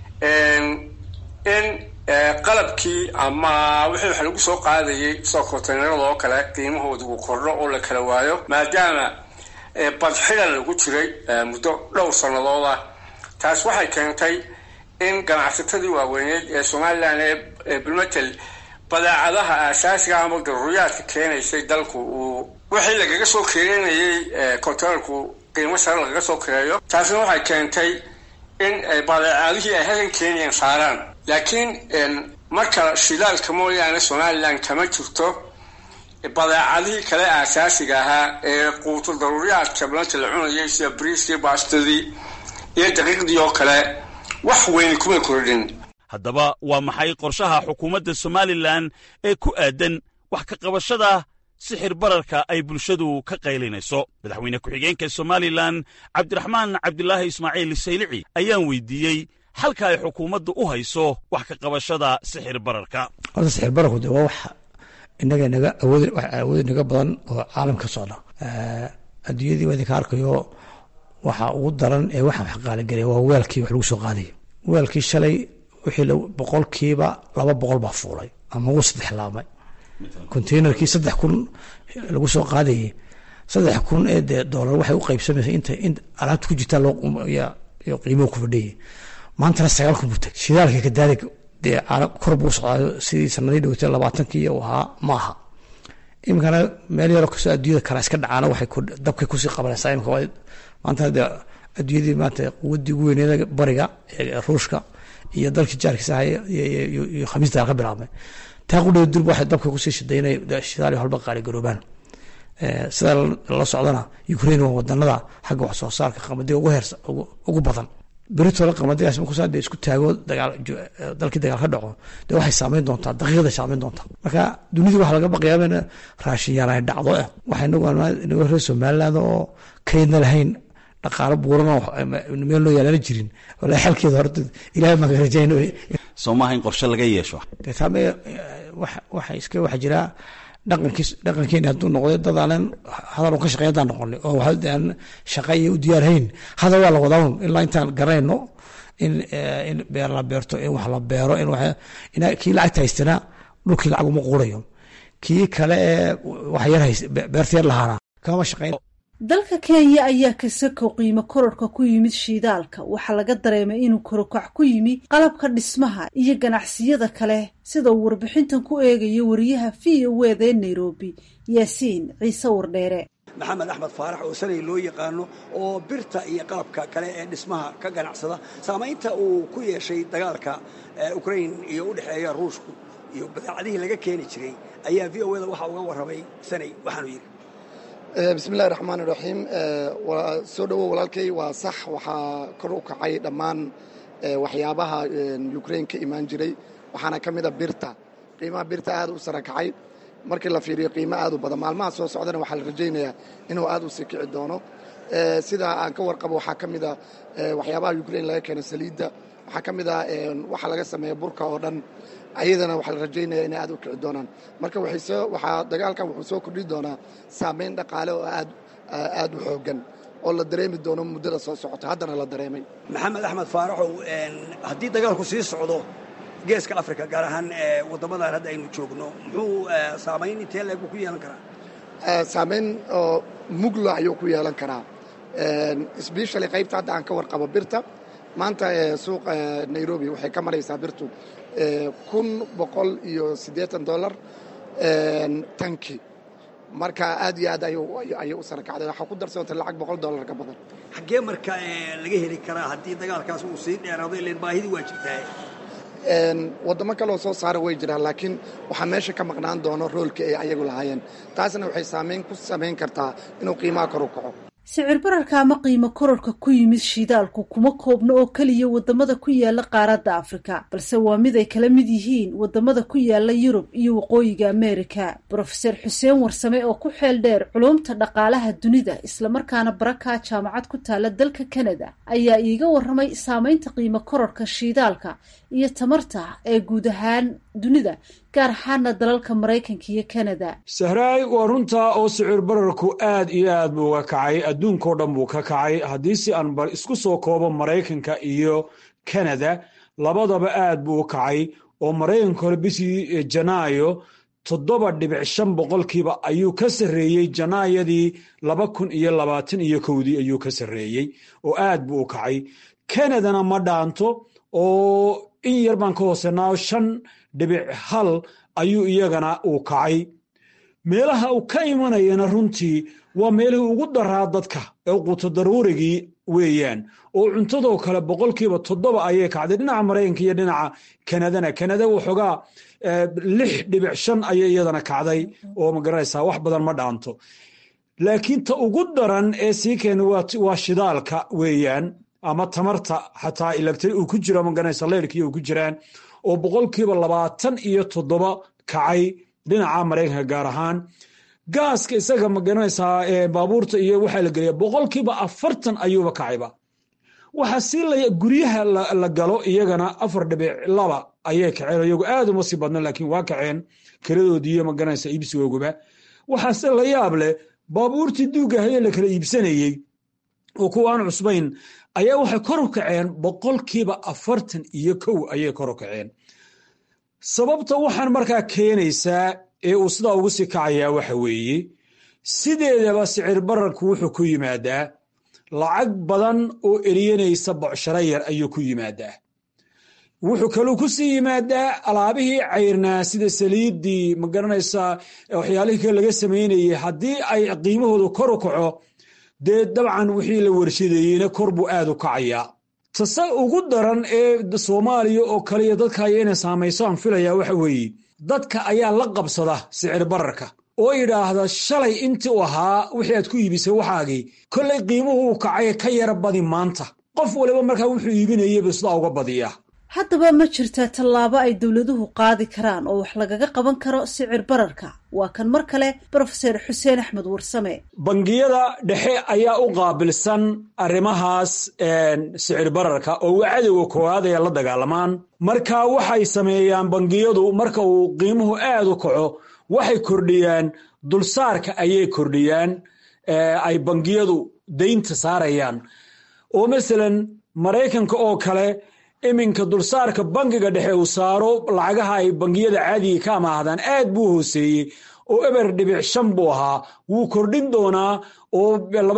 in qalabkii ama wixii wax lagu soo qaadayay soo konteenarada oo kale qiimahooda uu kordho oo la kala waayo maadaama badxidan lagu jiray muddo dhowr sannadood ah taas waxay keentay in ganacsatadii waaweyneed ee Somaliland ee bilmetel badeecadaha aasaasiga ama daruuriyaadka keenaysay dalku uu wixii lagaga soo keenayay konteenarku qiimo sare lagaga soo kireeyo taasina waxay keentay in badeecadihii ay halkan keenayaan saaraan laakiin marka shidaalka mooyaane Somaliland kama jirto badeecadihii kale aasaasiga ahaa ee quuto daruuriyaadka bilmetel la cunayay sida bariiskii baastadii iyo daqiiqdii oo kale wax weyn kuma kordhin haddaba waa maxay qorshaha xukuumadda Somaliland ee ku aadan wax ka qabashada sixir bararka ay bulshadu ka qaylinayso madaxweyne ku-xigeenka Somaliland Cabdiraxmaan Cabdilaahi Ismaaciil Saylici ayaan weydiiyey xalka ay xukuumaddu u hayso wax ka qabashada sixir bararka. horta sixir bararku de waa wax inaga naga awood naga badan oo caalamka socda. adduunyadii waa idinka arkayo waxa ugu daran ee waxa wax qaaligelay waa weelkii wax lagu soo qaaday. weelkii shalay wixii 100kiiba 200 baa fuulay ama uu saddex laamay. containerkii 3,000 lagu soo qaadayay 3,000 ee dollar waxay u qaybsamaysaa inta alaabta ku jirta iyo qiimo ku fadhiyay. maanta 9,000 buu tagay. shidaalka ka daalig dee kor buu socdaa sidii sanadii dhowtay 20kii uu ahaa maaha. imkana meel yar oo adduunyada kale iska dhacaana waxay dabkay kusii qabanaysaa. imka maanta adduunyadii maanta quwadii ugu weyneed bariga ee ruushka iyo dalkii jaarkiisa iyo khamiista ka bilaabmay. taa qudheed durba waxay dabka kusii shidaynay shidaal halba qaali garoobaan. sida la socdana Ukraine waa wadanada xagga wax soo saarka qamadiga ugu badan. berito la qamadigaas ma ku saade isku taago dalkii dagaal ka dhaco de waxay saameyn doontaa daqiiqada saameyn doontaa. marka dunida waxa laga baqayaa in raashin yar ay dhacdo waxay nagu reer Soomaaliland oo kaydna lahayn dhaqaale buuran oo meel loo yaalan jirin wala xalkeeda horta ilaahay ma garajayno Soomaaliya in qorshe laga yeesho. taame waxa jira dhaqankeena hadduu noqday dad aanan hadal ka shaqeeyaan noqonay oo waxaan shaqeeyo u diyaarhayn hada waa la wadaa ilaa intaan garanayno in beer la beerto in wax la beero in kii lacag haystana dhulkii lacag uma qurayo kii kale wax yar beerta yar lahaana kama shaqeyn. dalka Kenya ayaa ka sako qiimo kororka ku yimid shidaalka waxaa laga dareemay inuu korokac ku yimi qalabka dhismaha iyo ganacsiyada kale sida uu warbixintan ku eegayo wariyaha VOA ee Nairobi Yaasiin Ciise Wardheere. maxamed axmed faarax oo sanay loo yaqaano oo birta iyo qalabka kale ee dhismaha ka ganacsada saamaynta uu ku yeeshay dagaalka Ukraine iyo u dhaxeeya Ruushku iyo badeecadihii laga keeni jiray ayaa VOA-da waxa uga warramay sanay waxaanu yiri بسم الله الرحمن الرحيم وسو دhow walaalkay waa sax waxaa kor u kacay dhammaan waxyaabaha Ukraine ka imaan jiray waxaana ka mid ah birta qiimaha birta aad u sare kacay markii la fiiriyo qiimo aad u badan maalmaha soo socdana waxaa la rajaynayaa inuu aad u sii kici doono sida aan ka warqabo waxaa ka mid ah waxyaabaha Ukraine laga keeno saliidda waxaa ka mid ah waxa laga sameeyo burka oo dhan ayadana waxaa la rajaynayaa inay aad u kici doonaan marka waxaa dagaalkan wuxuu soo kordhi doonaa saameyn dhaqaale oo aad u xoogan oo la dareemi doono muddada soo socota haddana la dareemay. maxamed axmed faaraxow haddii dagaalku sii socdo geeska Afrika gaar ahaan wadamadan hadda aynu joogno muxuu saameyn intee leeg ku yeelan karaa? saameyn oo mugla ayuu ku yeelan karaa especially qaybta hadda aan ka warqabo birta maanta suuqa Nairobi waxay ka maraysaa birtu $180 tanki marka aad iyo aad ayuu u sare kacday waxaa ku darsantay lacag $100 ka badan. xagee marka laga heli karaa haddii dagaalkaas uu sii dheeraado ilaa baahidi waa jirtaa? wadamo kale oo soo saara way jiraan laakiin waxaa meesha ka maqnaan doono roolka ay ayagu lahaayeen taasna waxay saameyn ku samayn kartaa inuu qiimaha kor u kaco. sicir bararka ama qiimo kororka ku yimid shidaalku kuma koobno oo kaliya wadamada ku yaala qaaradda Afrika balse waa mid ay kala mid yihiin wadamada ku yaala Yurub iyo waqooyiga Ameerika. Professor Xuseen Warsame oo ku xeel dheer culumta dhaqaalaha dunida isla markaana baraka jaamacad ku taala dalka Canada ayaa iiga warramay saameynta qiimo kororka shidaalka iyo tamarta ee guud ahaan dunida gaar ahaan dalalka Mareykanka iyo Canada. Sahraay waa runta oo sicir bararku aad iyo aad buu uga kacay adduunka oo dhan buu ka kacay haddii si aan isku soo koobo Mareykanka iyo Canada labadaba aad buu u kacay oo Mareykanka hore bishii Janaayo 7.5% ayuu ka sareeyay Janaayadii 2021 ayuu ka sareeyay oo aad buu u kacay. Canadana ma dhaanto oo in yar baan ka hooseynaa 5.1 ayuu iyagana uu kacay. meelaha uu ka imanayana runtii waa meelihii ugu daraa dadka ee quuto daruurigii weeyaan oo cuntadoo kale 7% ayay kacday dhinaca Mareykanka iyo dhinaca Canadana. Canada waxoogaa 6.5 ayay iyadana kacday oo ma garanaysaa wax badan ma dhaanto. laakiin ta ugu daran ee sii keena waa shidaalka weeyaan ama tamarta xataa electric uu ku jiro ma garanaysaa leerkii uu ku jiraan oo 27% kacay dhinaca Mareykanka gaar ahaan. gaaska isaga ma garanaysaa baabuurta iyo waxa la geliya 40% ayuuba kacayba. waxaa si guryaha la galo iyagana 4.2 ayay kaceen iyagu aad uma sii badna laakiin waa kaceen kiradoodiiyo magaranaysa iibsigooguba waxaase la yaab leh baabuurtii duuga ahaye la kala iibsanayey oo kuwa aan cusbayn ayaa waxay kor u kaceen 41% ayay kor u kaceen sababta waxaan markaa keenaysaa ee uu sidaa ugu sii kacayaa waxa weeye sideedaba sicir bararku wuxuu ku yimaadaa lacag badan oo eriyanaysa bocsharo yar ayuu ku yimaadaa wuxuu kaluu ku sii yimaadaa alaabihii cayrnaa sida saliiddii ma garanaysaa waxyaalihii kale laga samaynayay haddii ay qiimahoodu kor u kaco dee dabcan wixii la warshadeeyeyna kor buu aad u kacayaa tase ugu daran ee soomaaliya oo kale iyo dadka aya inay saamayso aan filayaa waxa weeye dadka ayaa la qabsada sicir bararka oo yidhaahda shalay intii u ahaa wixii aad ku iibisay waxaagii kollay qiimuhu uu kacay ka yara badi maanta qof waliba markaa wuxuu iibinayaba sidaa uga badiyaa haddaba ma jirtaa tallaabo ay dowladuhu qaadi karaan oo wax lagaga qaban karo sicir bararka waa kan mar kale brofeser xuseen axmed warsame bangiyada dhexe ayaa u qaabilsan arrimahaas sicir bararka oo waa cadowga koowaad ay la dagaalamaan marka waxay sameeyaan bangiyadu marka uu qiimuhu aad u kaco waxay kordhiyaan dulsaarka ayay kordhiyaan ay bangiyadu daynta saarayaan oo masalan maraykanka oo kale iminka dulsaarka bangiga dhexe uu saaro lacagaha ay bangiyada caadiga ka amaahdaan aad buu hooseeyey oo 0.5 buu ahaa wuu kordhin doonaa oo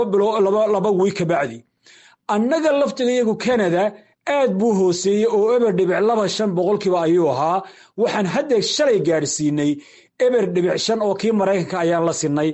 2 wiig ka bacdi annaga laftiga iyagu Canada aad buu hooseeyey oo 0.25 ayuu ahaa waxaan hadda shalay gaarsiinay 0.5 oo kii Mareykanka ayaan la sinay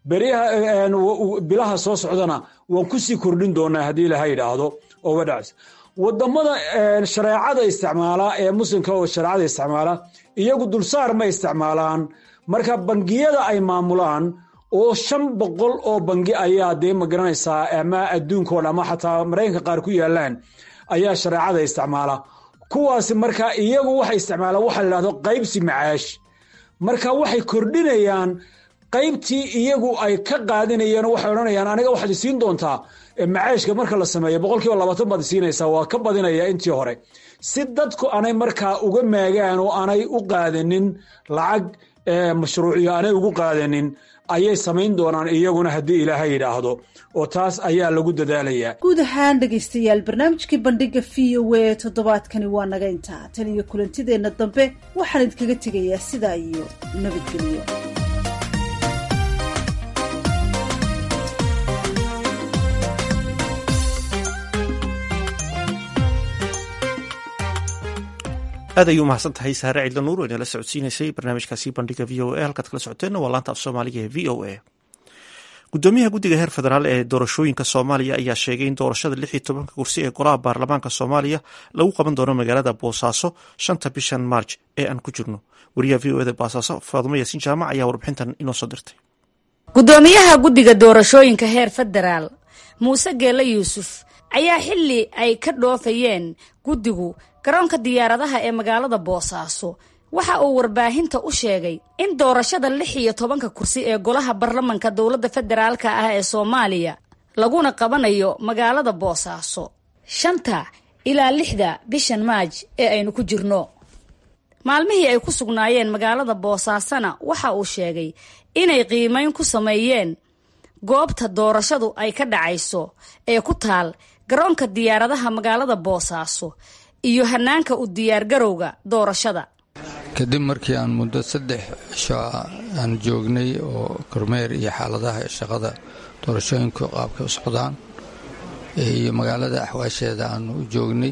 bilaha soo socdana waan ku sii kordhin doonaa haddii Ilaahay yiraahdo oo wadhaas wadamada shareecada isticmaala ee muslimka oo shareecada isticmaala iyagu dulsaar ma isticmaalaan marka bangiyada ay maamulaan oo 500 oo bangi ayaa dee ma garanaysaa ama adduunkood ama xataa Mareykanka qaar ku yaalaan ayaa shareecada isticmaala kuwaas marka iyagu waxay isticmaalaan waxa la yiraahdo qaybsi macaash marka waxay kordhinayaan qaybtii iyagu ay ka qaadinayeen waxay oranayaan aniga waxaad siin doontaa macaashka marka la sameeyo 20% baad siinaysaa waa ka badinaya intii hore si dadku aanay markaa uga maagaan oo aanay u qaadanin lacag mashruuciyo aanay ugu qaadanin ayay samayn doonaan iyaguna haddii Ilaahay yiraahdo oo taas ayaa lagu dadaalayaa guud ahaan dhageystayaal barnaamijkii bandhiga VOA toddobaadkani waa naga intaa tan iyo kulantideena dambe waxaan idinkaga tegayaa sidaa iyo nabadgelyo aad ayuu mahadsan tahay saare cidla nuur oo inala socodsiinaysay barnaamijkaasi bandhiga v o a halkaad kala socoteenna waa laanta af soomaaliga ee v o a gudoomiyaha guddiga heer federaal ee doorashooyinka soomaaliya ayaa sheegay in doorashada 16 kursi ee golaha baarlamaanka soomaaliya lagu qaban doono magaalada boosaaso 5 bishan maarj ee aan ku jirno wariyaha v o a da boosaaso faadumo yaasiin jaamac ayaa warbixintan inoo soo dirtay gudoomiyaha guddiga doorashooyinka heer federaal muuse geele yuusuf ayaa xilli ay ka dhoofayeen guddigu garoonka diyaaradaha ee magaalada boosaaso waxa uu warbaahinta u sheegay in doorashada 16 kursi ee golaha baarlamanka dowladda federaalka ah ee Soomaaliya laguna qabanayo magaalada boosaaso 5 ilaa 6 bishan maaj ee aynu ku jirno maalmihii ay ku sugnaayeen magaalada boosaasana waxa uu sheegay inay qiimeyn ku sameeyeen goobta doorashadu ay ka dhacayso ee ku taal garoonka diyaaradaha magaalada boosaaso iyo hanaanka u diyaargarowga doorashada kadib markii aan muddo 3 cisho aan joognay oo kormeer iyo xaaladaha shaqada doorashooyinka qaabka u socdaan iyo magaalada axwaasheeda aan u joognay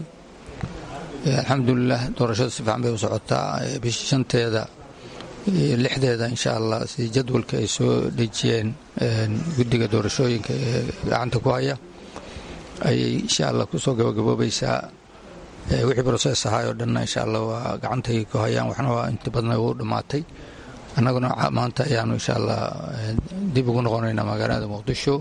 alxamdulilah doorashada si fiican bay u socotaa bisha 5teeda iyo 6teeda insha Allah si jadwalka ay soo dejiyeen guddiga doorashooyinka ee gacanta ku haya ayay insha Allah ku soo gabagaboobaysaa wixii process ahaa oo dhan insha Allah waa gacantay ku hayaan waxna waa inta badan uu dhamaatay annaguna maanta ayaanu insha Allah dib ugu noqonaynaa magaalada Muqdisho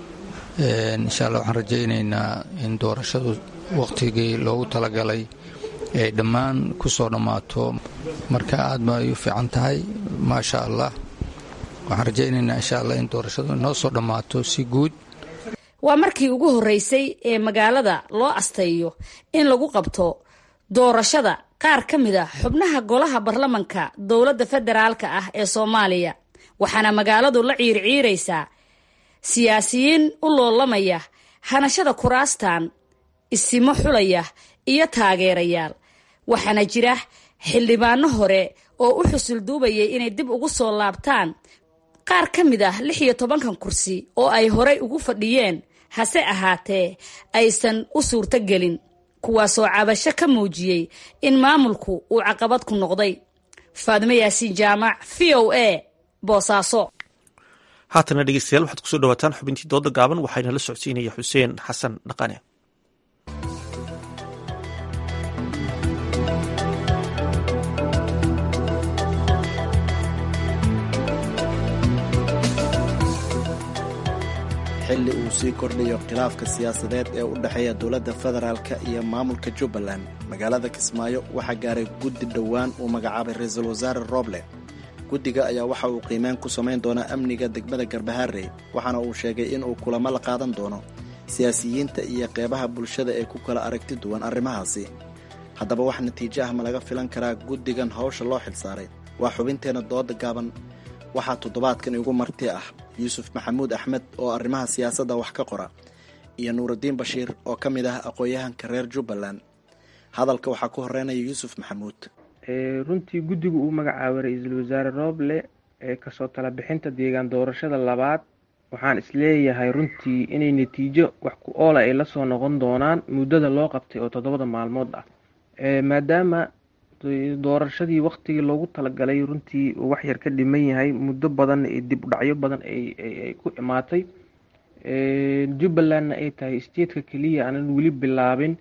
insha Allah waxaan rajaynaynaa in doorashadu waqtigii loogu talagalay ay dhammaan ku soo dhamaato marka aad ma ay u fiican tahay ma sha Allah waxaan rajaynaynaa insha Allah in doorashadu noo soo dhamaato si guud waa markii ugu horreysay ee magaalada loo asteeyo in lagu qabto doorashada qaar ka mid a xubnaha golaha baarlamanka dowladda federaalka ah ee Soomaaliya waxaana magaaladu la ciirciiraysaa siyaasiyiin u loolamaya hanashada kuraastan isimo xulaya iyo taageerayaal waxaana jira xildhibaano hore oo u xusul duubayay inay dib ugu soo laabtaan qaar ka mid ah 16 kursi oo ay horey ugu fadhiyeen hase ahaatee aysan u suurto gelin kuwaasoo cabasho ka muujiyey in maamulku uu caqabad ku noqday. Faadime Yaasiin Jaamac, VOA, Boosaaso. haatana dhegeystayaal waxaad kusoo dhawaataan xubintii dooda gaaban waxayna la socodsiinaya Xuseen Xasan Dhaqane. xilli uu sii kordhayo khilaafka siyaasadeed ee u dhexeeya dowladda federaalka iyo maamulka Jubbaland, magaalada Kismaayo waxaa gaaray guddi dhowaan uu magacaabay ra'iisul wasaare Roble. guddiga ayaa waxa uu qiimeyn ku samayn doonaa amniga degmada Garbaharey, waxaana uu sheegay in uu kulamo la qaadan doono siyaasiyiinta iyo qeybaha bulshada ee ku kala aragti duwan arrimahaasi. haddaba wax natiijo ah ma laga filan karaa guddigan hawsha loo xilsaaray? waa xubinteena dooda gaaban. waxaa toddobaadkan igu marti ah yuusuf maxamuud axmed oo arrimaha siyaasadda wax ka qora iyo nuurudiin bashiir oo ka mid ah aqoon-yahanka reer Jubbaland. hadalka waxaa ku horeynaya yuusuf maxamuud. runtii guddigu uu magacaabay ra'iisul wasaare Roble ee kasoo tala bixinta deegaan doorashada labaad waxaan isleeyahay runtii inay natiijo wax ku oola ay la soo noqon doonaan muddada loo qabtay oo 7 maalmood ah maadaama doorashadii waqtigii loogu talagalay runtii uu wax yar ka dhiman yahay muddo badan iyo dib u dhacyo badan ay ku imaatay Jubbalandna ay tahay state-ka kaliya aan weli bilaabin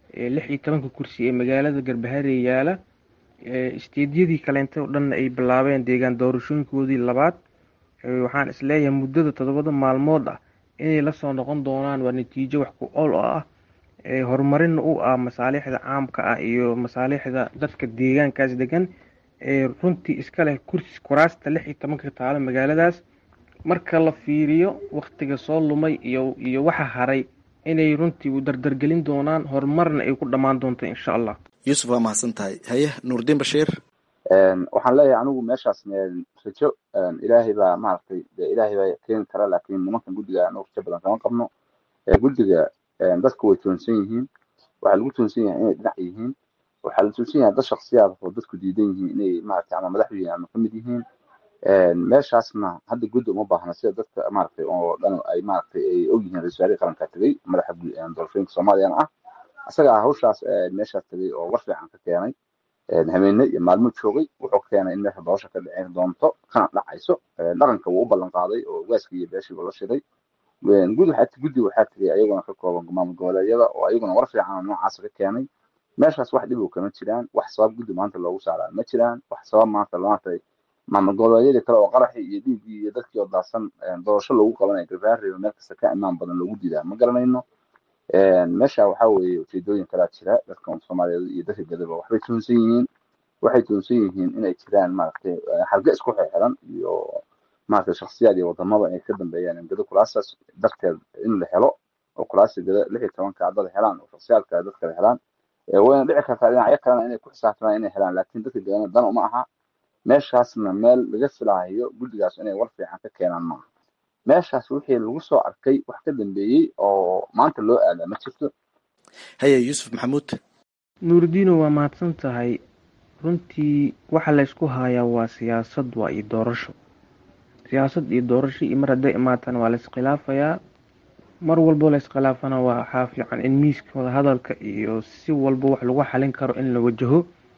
16 kursi ee magaalada Garbaharey yaala isteediyadii kaleenta oo dhan ay bilaabeen deegaan doorashooyinkoodii labaad waxaan isleeyahay muddada 7 maalmood ah inay la soo noqon doonaan waa natiijo wax ku ool ah horumarin u ah masaalixda caamka ah iyo masaalixda dadka deegaankaas degan runtii iska leh kuraasta 16 taalo magaaladaas marka la fiiriyo waqtiga soo lumay iyo waxa haray inay runtii u dardargelin doonaan horumarna ay ku dhamaan doonto insha Allah. yuusuf waa mahadsan tahay. haye nuurudiin bashiir. waxaan leeyahay anigu meeshaas rajo ilaahay baa maaragtay ilaahay baa keeni kara laakiin nimankan guddiga aan rajo badan kama qabno. guddiga dadku way toonsan yihiin, waxaa lagu toonsan yahay inay dhinac yihiin, waxaa la toonsan yahay dad shakhsiyaad oo dadku diidan yihiin inay maaragtay ama madaxweyne ama ka mid yihiin. meeshaasna hadda guddi uma baahna sida dadka maaragtay oo dhan ay maaragtay ay og yihiin ra'iisul wasaare qaranka tagay madaxa doorashooyinka Soomaaliya ah asaga hawshaas meeshaas tagay oo war fiican ka keenay habeenimo iyo maalmo joogay wuxuu keenay in meesha doorasho ka dhacay doonto kana dhacayso dhaqanka uu u ballan qaaday oo waaskii iyo beeshii la shiday guddi waxaa tagay ayaguna ka kooban maamul goboleedyada oo ayaguna war fiican noocaas ka keenay meeshaas wax dhib kama jiraan, wax sabab guddi maanta loogu saaraa ma jiraan, wax sabab maanta maantay maamul goboleedyada kale oo qaraxii iyo dhiiggii iyo dadkii oo daasan doorasho lagu qabanayo Garbaharey meel kasta ka imaan badan lagu diidaa ma garanayno. meesha waxaa weeye ujeedooyin kala jira dadka Soomaaliyeed iyo dadka gadaba waxay toonsan yihiin inay jiraan maaragtay xalqa isku xiran iyo maaragtay shakhsiyaad iyo wadamada ay ka dambeeyaan gado kuraasas darteed in la helo oo kuraasada 16 ka dad helaan oo shakhsiyaadka dadka helaan wayna dhici kartaa dhinacyo kalena inay ku xisaabtamaan inay helaan laakiin dadka gadana dan uma aha. meeshaasna meel laga filaayo guddigaas inay war fiican ka keenaan maaha. meeshaas wixii lagu soo arkay wax ka dambeeyay oo maanta loo aadaa ma jirto. haye yuusuf maxamuud. nuurudiino waa mahadsan tahay. runtii waxa la isku hayaa waa siyaasad waa iyo doorasho. siyaasad iyo doorasho iyo mar hadday imaatan waa la iskhilaafayaa. mar walbo la iskhilaafana waa fiican in miiska wada hadalka iyo si walba wax lagu xalin karo in la wajaho.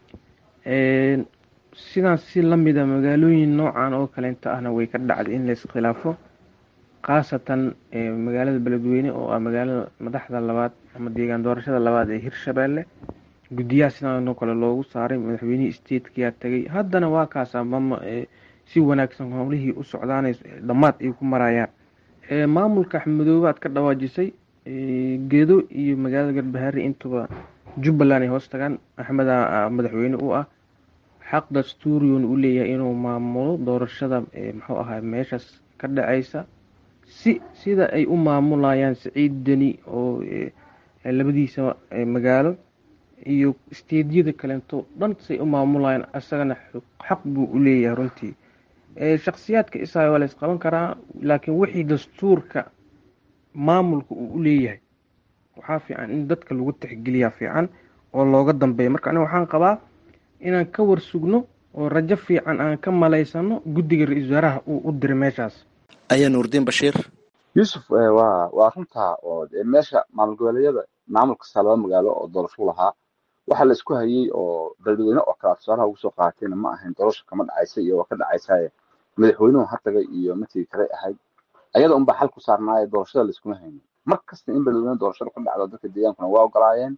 sidaan si lamida magaalooyin noocan oo kaleenta ahna way ka dhacday in la iskhilaafo khaasatan magaalada Beledweyne oo ah magaalada madaxda labaad ama deegaan doorashada labaad ee Hirshabeelle guddiyaha sidaan oo kale loogu saaray madaxweynihii state-ka tagay haddana waa kaas ama si wanaagsan howlihii u socdaanay dhamaad ay ku marayaan. maamulka Axmedoobe aad ka dhawaajisay geedo iyo magaalada Garbaharey intuba Jubbaland ay hoos tagaan Axmed madaxweyne u ah xaq dastuuriyon u leeyahay inuu maamulo doorashada muxuu ahaa meeshaas ka dhacaysa sida ay u maamulayaan Siciid Deni oo labadiisa magaalo iyo isteediyada kaleento dhan say u maamulayaan asagana xaq buu u leeyahay runtii shakhsiyaadka isaga waa la isqaban karaa laakiin wixii dastuurka maamulka uu u leeyahay waxaa fiican in dadka lagu tixgeliyaa fiican oo looga dambeeyo marka aniga waxaan qabaa inaan ka warsugno oo rajo fiican aan ka malaysano guddiga ra-iisul wasaaraha uu u diray meeshaas. ayaa nuurdiin bashiir yuusuf waa runtaa oo meesha maamul goboleedyada maamul kasta laba magaalo oo doorasho lahaa waxa la isku hayay oo dadweyne oo kala tusaalaha ugu soo qaatayna ma ahayn doorasho kama dhacaysa iyo waa ka dhacaysa madaxweynuhu hartaga iyo midkii kale ahayd ayada unbaa xal ku saarnaaya doorashada la iskuma haynin mar kasta in dadweyne doorashada ka dhacdo dadka deegaankuna waa ogolaayeen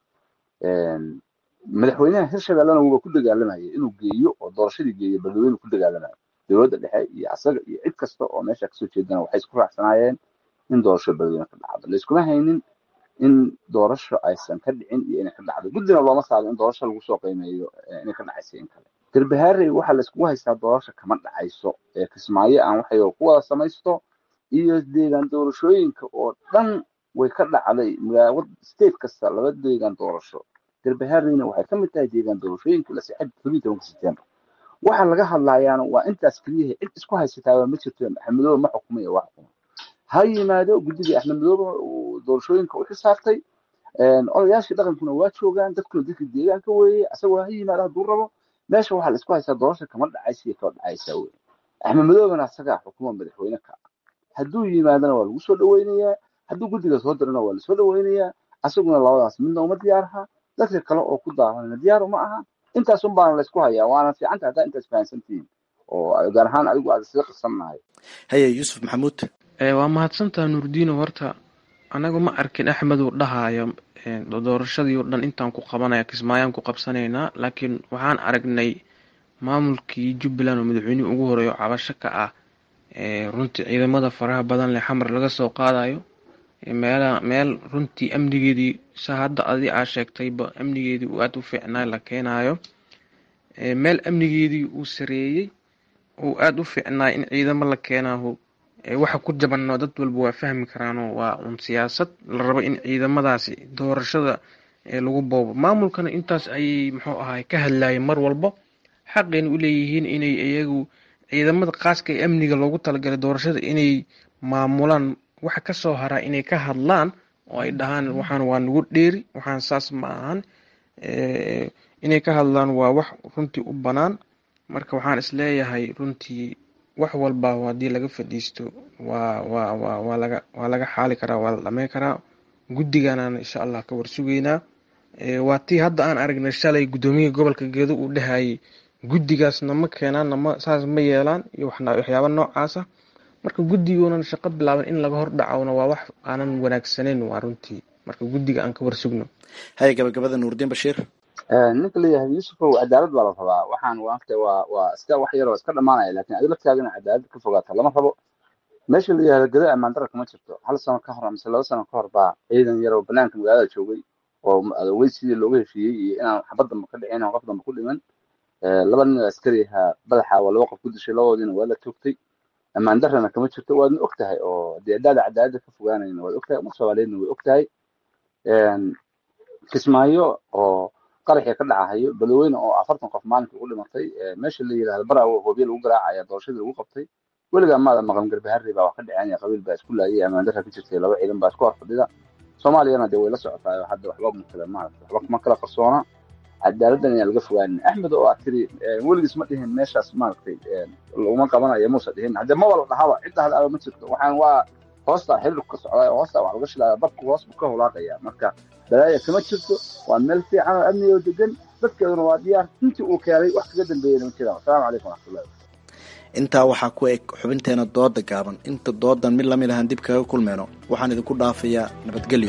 madaxweynaha hirshabellena wuuba ku dagaalamayay inuu geeyo oo doorashadii geeyo dadweynuhu ku dagaalamayo dowladda dhexe iyo asaga iyo cid kasta oo meesha kasoo jeedana waxay isku raacsanaayeen in doorasho dadweyne ka dhacdo la iskuma haynin in doorasho aysan ka dhicin iyo inay ka dhacdo guddina looma saaro in doorasho lagu soo qiimeeyo inay ka dhacaysa in kale garbahaarey waxaa la iskugu haystaa doorasho kama dhacayso kismaayo aan waxay ku wada samaysto iyo deegaan doorashooyinka oo dhan way ka dhacday magaalada state kasta laba deegaan doorasho garbahaareyna waxay ka mid tahay deegaan doorashooyinka la sixid 17 September waxa laga hadlayaana waa intaas kaliya cid isku haysataa ma jirto Axmedoobe ma xukumayo wax ha yimaado guddiga Axmedoobe doorashooyinka u xisaabtay odayaashii dhaqankuna waa joogaan dadkuna dadka deegaanka weeye asagoo ha yimaado hadduu rabo meesha waxaa la isku haystaa doorasho kama dhacaysa iyo kama dhacaysa wey Axmedoobena asagaa xukuma madaxweyne ka hadduu yimaadana waa lagu soo dhaweynayaa hadduu guddiga soo dirana waa lasoo dhaweynayaa asaguna labadaas midna uma diyaarha dadka kale oo ku daawanana diyaar uma aha intaas un baana la isku hayaa waana fiicanta haddaa intaas fahansantihiin oo gaar ahaan adigu aad sida qasannahay haye yuusuf maxamuud waa mahadsantaha nuurdiino horta anagu ma arkin Axmed uu dhahayo doorashadii oo dhan intaan ku qabanaya kismaayaan ku qabsanaynaa laakiin waxaan aragnay maamulkii Jubbaland oo madaxweynihii ugu horeeyo cabasho ka ah runtii ciidamada faraha badan leh xamar laga soo qaadayo meel runtii amnigeedii hadda adi aa sheegtayba amnigeedii uu aad u fiicnaa la keenayo meel amnigeedii uu sareeyey uu aad u fiicnaa in ciidamo la keenaho waxa ku jabanno dad walba waa fahmi karaanoo waa un siyaasad la rabo in ciidamadaasi doorashada lagu boobo maamulkana intaas ayay muxuu ahaay ka hadlayeen mar walba xaqeen u leeyihiin inay iyagu ciidamada qaaska ee amniga loogu talagalay doorashada inay maamulaan waxa ka soo haraa inay ka hadlaan oo ay dhahaan waxaan waa nagu dheeri waxaan saas ma ahan inay ka hadlaan waa wax runtii u banaan marka waxaan isleeyahay runtii wax walba haddii laga fadhiisto waa laga xaali karaa waa la dhamey karaa guddiganaan insha allah ka warsugeynaa waa tii hadda aan aragnay shalay guddoomiyaha gobolka Gedo uu dhahayay guddigaasna ma keenaan saas ma yeelaan iyo waxyaabo noocaasa marka guddigoonan shaqo bilaaban in laga hor dhacawna waa wax aanan wanaagsanayn waa runtii marka guddiga aan ka warsugno haye gabagabada nuurdiin bashiir ninka leeyahay yuusufow cadaalad baa la rabaa waxaan waa iska wax yaroo iska dhamaanaya laakiin adiga laftaagana cadaalad ka fogaata lama rabo meesha la yihahdo Gedo ammaan darra kama jirto hal sano ka hor mise 2 sano ka hor baa ciidan yaroo banaanka magaalada joogay oo adaweysidii looga heshiiyey iyo inaan xabad dambe ka dhicin oo qof dambe ku dhiman laba nin askari ahaa madaxa waa 2 qof ku dishay labadoodina waa la toogtay ammaan darrana kama jirto waadna ogtahay oo deedaada cadaalada ka fogaanayna waad ogtahay umar Soomaaliyeedna way ogtahay kismaayo oo qaraxii ka dhacayo badaweyne oo 40 qof maalintii ugu dhimatay meesha la yiraahdo Baraawo hoobiye lagu garaacaya doorashadii lagu qabtay weligaa maada maqan garbahaarey baa wax ka dhaceen qabiil baa isku laayay ammaan darra ka jirtay laba ciidan baa isku horfadhida Soomaaliyana de way la socotaa hadda waxba ma kala maaragtay waxba ma kala qarsoona cadaaladdan ayaa laga fogaanin Axmed oo tiri weligiis ma dhihin meeshaas maaragtay laguma qabanayo muusa dhihin hadda ma wala dhahaba cidda hada ma jirto waxaan waa hoosta xiriirka ka socda hoosta wax laga shilaa dabku hoos buu ka holaaqaya marka balaaya kama jirto waa meel fiican oo amni oo degan dadkeeduna waa diyaar intii uu keenay wax kaga dambeeyay ma jiraan assalaamu calaykum waraxmatullahi intaa waxaa ku eg xubinteena dooda gaaban inta doodan mid lamid ahaan dib kaga kulmeyno waxaan idinku dhaafayaa nabadgelyo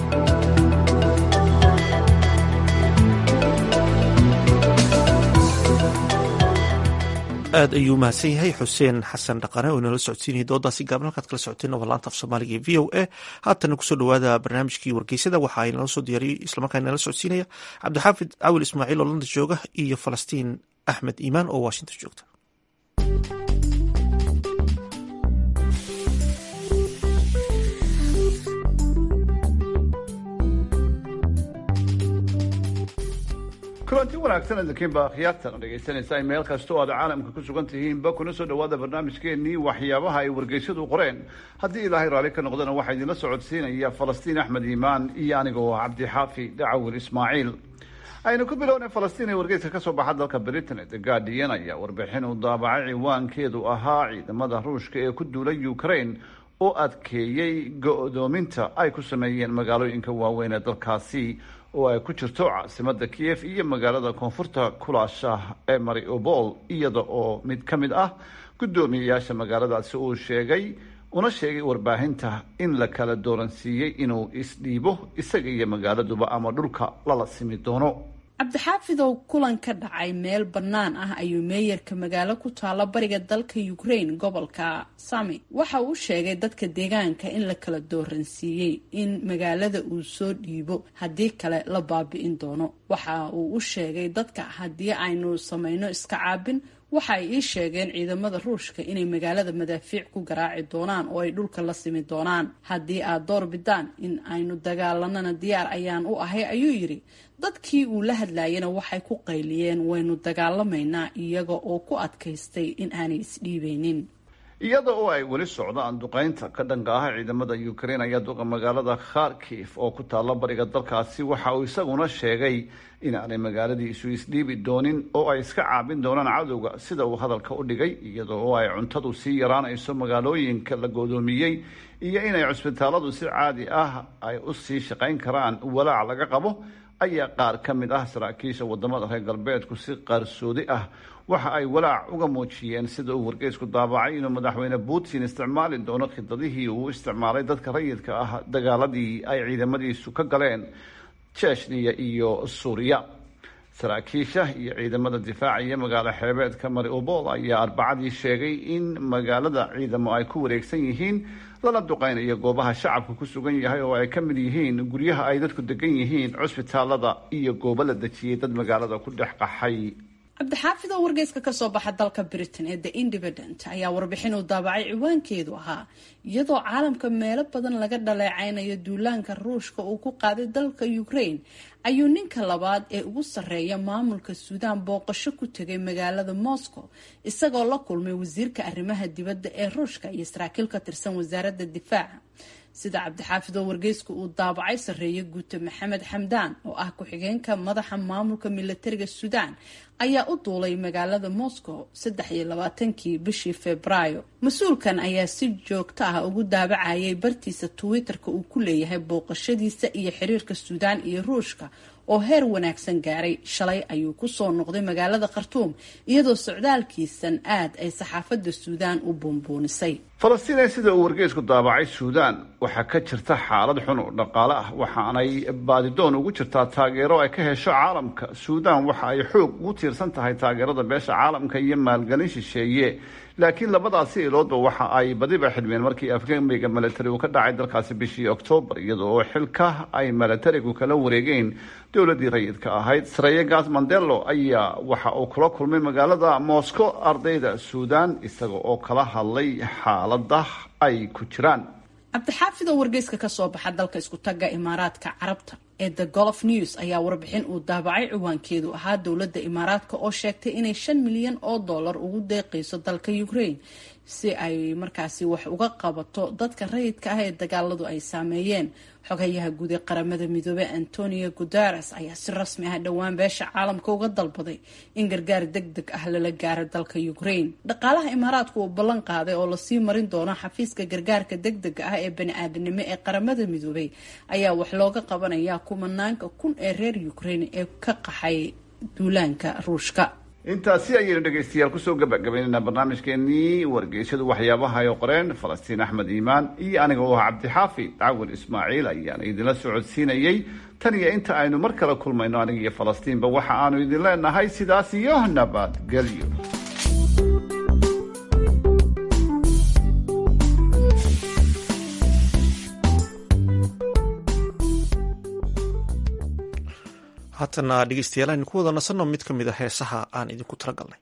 aad ayuu mahadsan yahay xuseen xasan dhaqane oo inala socodsiinayay doodaasi gaaban halkaad kala socoteen waa laanta af soomaaliga ee v o a haatana kusoo dhawaada barnaamijkii wargeysada waxa ay nala soo diyaariyey islamarkaana nala socodsiinaya cabdixaafid cawil ismaaciil oo london jooga iyo falastiin axmed iimaan oo washington joogta kulanti wanaagsan idinkiinba akhyaartan dhegaysanaysa ay meel kasta oo aad caalamka ku sugan tihiinba kuna soo dhawaada barnaamijkeenii waxyaabaha ay wargeysyadu qoreen. haddii ilaahay raalli ka noqdana waxaa idinla socodsiinaya falastiin axmed iimaan iyo anigoo cabdixaafi dacawil ismaaciil. aynu ku bilownay falastiin ee wargeyska ka soo baxa dalka britain The Guardian ayaa warbixin uu daabacay ciwaankeedu ahaa ciidamada ruushka ee ku duulay Ukraine oo adkeeyey go'doominta ay ku sameeyeen magaalooyinka waaweyn ee dalkaasi oo ay ku jirto caasimadda Kiev iyo magaalada koonfurta Kulasha ee Mariupol, iyada oo mid ka mid ah guddoomiyeyaasha magaaladaasi uu sheegay warbaahinta in la kala dooransiiyey inuu isdhiibo isaga iyo magaaladuba ama dhulka lala simi doono. cabdixaafidow kulan ka dhacay meel bannaan ah ayuu meeyarka magaalo ku taala bariga dalka Ukraine gobolka Sami waxa uu sheegay dadka deegaanka in la kala dooransiiyey in magaalada uu soo dhiibo haddii kale la baabi'in doono. waxa uu u sheegay dadka haddii aynu samayno iska caabin waxa ay ii sheegeen ciidamada ruushka inay magaalada madaafiic ku garaaci doonaan oo ay dhulka la simi doonaan. haddii aad door bidaan in aynu dagaalanana diyaar ayaan u ahay ayuu yidhi. dadkii uu la hadlayana waxay ku qayliyeen waynu dagaalamaynaa iyaga oo ku adkaystay in aanay isdhiibeynin. iyada oo ay weli socdaan duqeynta ka dhanka ah ciidamada Ukraine ayaa duqa magaalada Kharkiv oo ku taala bariga dalkaasi waxa uu isaguna sheegay in aanay magaaladiisu isdhiibi doonin oo ay iska caabin doonaan cadowga sida uu hadalka u dhigay, iyada oo ay cuntadu sii yaraanayso magaalooyinka la goodoomiyey iyo inay cusbitaaladu si caadi ah ay u sii shaqayn karaan. walaac laga qabo ayaa qaar ka mid ah saraakiisha wadamada reer galbeedku si qarsoodi ah waxa ay walaac uga muujiyeen sida uu wargeysku daabacay inuu madaxweyne Putin isticmaali doono khidadihii uu isticmaalay dadka rayidka ah dagaaladii ay ciidamadiisu ka galeen Chechnya iyo Suuriya. saraakiisha iyo ciidamada difaaca iyo magaalo xeebeedka Mariupol ayaa Arbacadii sheegay in magaalada ciidamo ay ku wareegsan yihiin lana duqeynayo goobaha shacabku ku sugan yahay oo ay ka mid yihiin guryaha ay dadku degan yihiin, cusbitaalada iyo goobo la dejiyey dad magaalada ku dhex qaxay. cabdixaafid oo wargeyska ka soo baxa dalka Britain ee The Independent ayaa warbixin uu daabacay ciwaankeedu ahaa iyadoo caalamka meelo badan laga dhaleecaynayo duulaanka ruushka uu ku qaaday dalka Ukraine ayuu ninka labaad ee ugu sarreeya maamulka Suudaan booqasho ku tegay magaalada Moscow isagoo la kulmay wasiirka arrimaha dibadda ee ruushka iyo saraakiil ka tirsan wasaaradda difaaca. sida cabdixaafid oo wargeysku uu daabacay sarreeye guute Maxamed Xamdaan oo ah ku-xigeenka madaxa maamulka militariga Suudaan ayaa u duulay magaalada Moscow 23kii bishii Febraayo. mas-uulkan ayaa si joogto ah ugu daabacayay bartiisa Twitterka uu ku leeyahay booqashadiisa iyo xiriirka Suudaan iyo Ruushka oo heer wanaagsan gaaray. shalay ayuu ku soo noqday magaalada Khartoum iyadoo socdaalkiisan aad ay saxaafadda Suudaan u buunbuunisay. falastiin sida uu wargeysku daabacay Suudaan waxaa ka jirta xaalad xun oo dhaqaale ah waxaanay baadidoon ugu jirtaa taageero ay ka hesho caalamka. Suudaan waxa ay xoog ugu tiirsan tahay taageerada beesha caalamka iyo maalgelin shisheeye, laakiin labadaasi iloodba waxa ay badiba xidhmeen markii afgembiga militari uu ka dhacay dalkaasi bishii Oktoobar, iyada oo xilka ay militarigu kala wareegeen dowladii rayidka ahayd. Saraya Gas Mandelo ayaa waxa uu kula kulmay magaalada Moscow ardayda Suudaan isaga oo kala hadlay xaaladda ay ku jiraan. cabdixaafid oo wargeyska ka soo baxa dalka isku tagga Imaaraadka Carabta ee The Gulf News ayaa warbixin uu daabacay ciwaankeedu ahaa dowladda Imaaraadka oo sheegtay inay $5 milyan ugu deeqayso dalka Ukraine si ay markaasi wax uga qabato dadka rayidka ah ee dagaaladu ay saameeyeen. xogayaha guud ee qaramada midoobay Antonio Guterres ayaa si rasmi ah dhowaan beesha caalamka uga dalbaday in gargaar degdeg ah lala gaaro dalka Ukraine. dhaqaalaha Imaaraadku uu ballan qaaday oo la sii marin doono xafiiska gargaarka degdega ah ee bani'aadanimo ee qaramada midoobay ayaa wax looga qabanaya kumanaanka kun ee reer Ukraine ee ka qaxay duulaanka Ruushka. intaasi ayaynu dhegaystayaal kusoo gabagabaynaynaa barnaamijkeenii wargeysyadu waxyaabaha ay qoreen. falastiin axmed iimaan iyo aniga oo ah cabdixaafi dacwal ismaaciil ayaan idinla socodsiinayay. tan iyo inta aynu mar kale kulmayno aniga iyo falastiinba waxa aanu idin leenahay sidaas iyo nabadgelyo. haatana dhegeystayaal aynu ku wada nasanno mid ka mid a heesaha aan idinku talagalnay.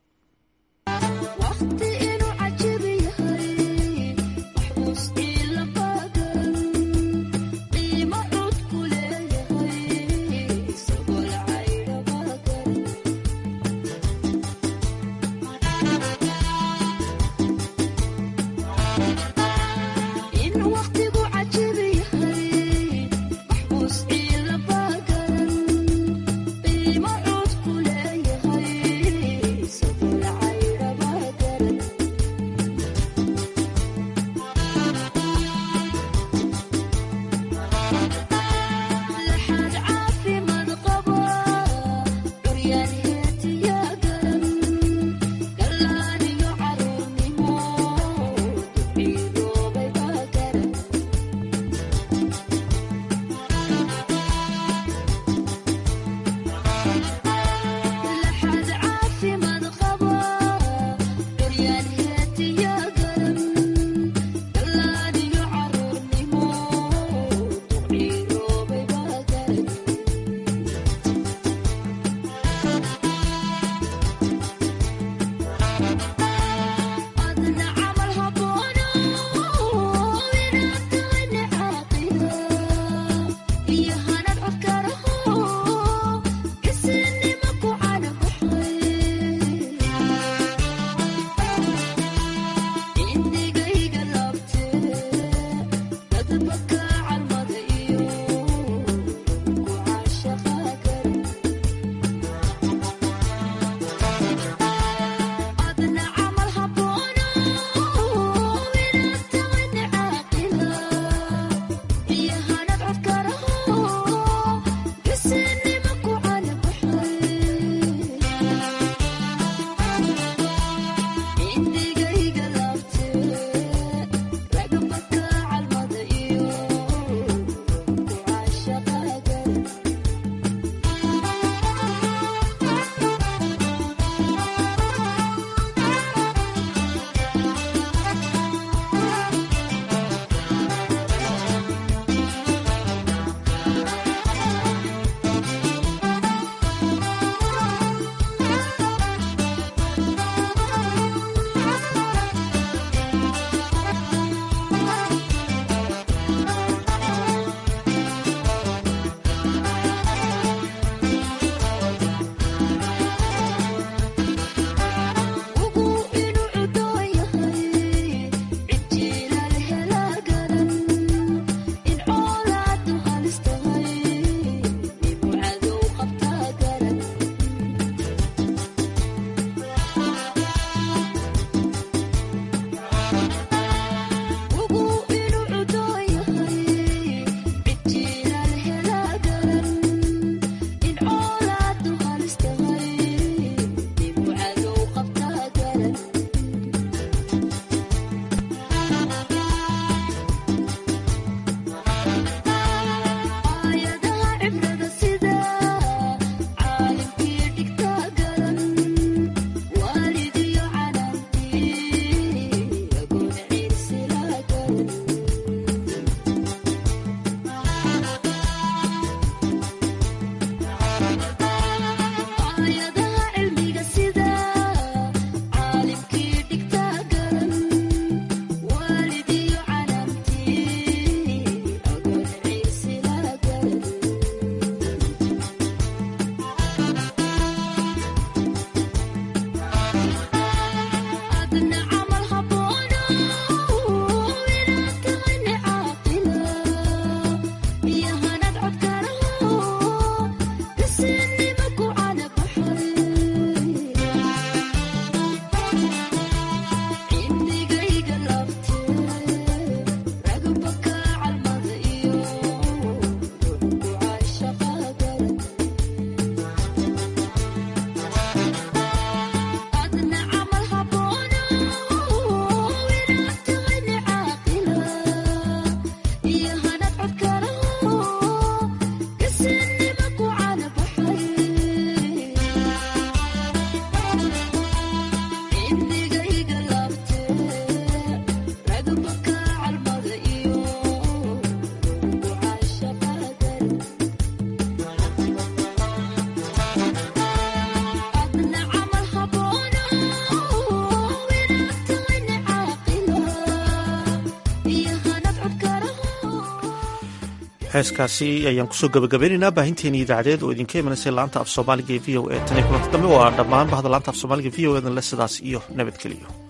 heeskaasi ayaan kusoo gabagabeynaynaa baahinteeni idaacadeed oo idinka imanaysay laanta af soomaaliga ee v o e tan iyo kulanta dambe waa dhammaan bahda laanta af soomaaliga v o edan le sidaas iyo nabadgeliyo.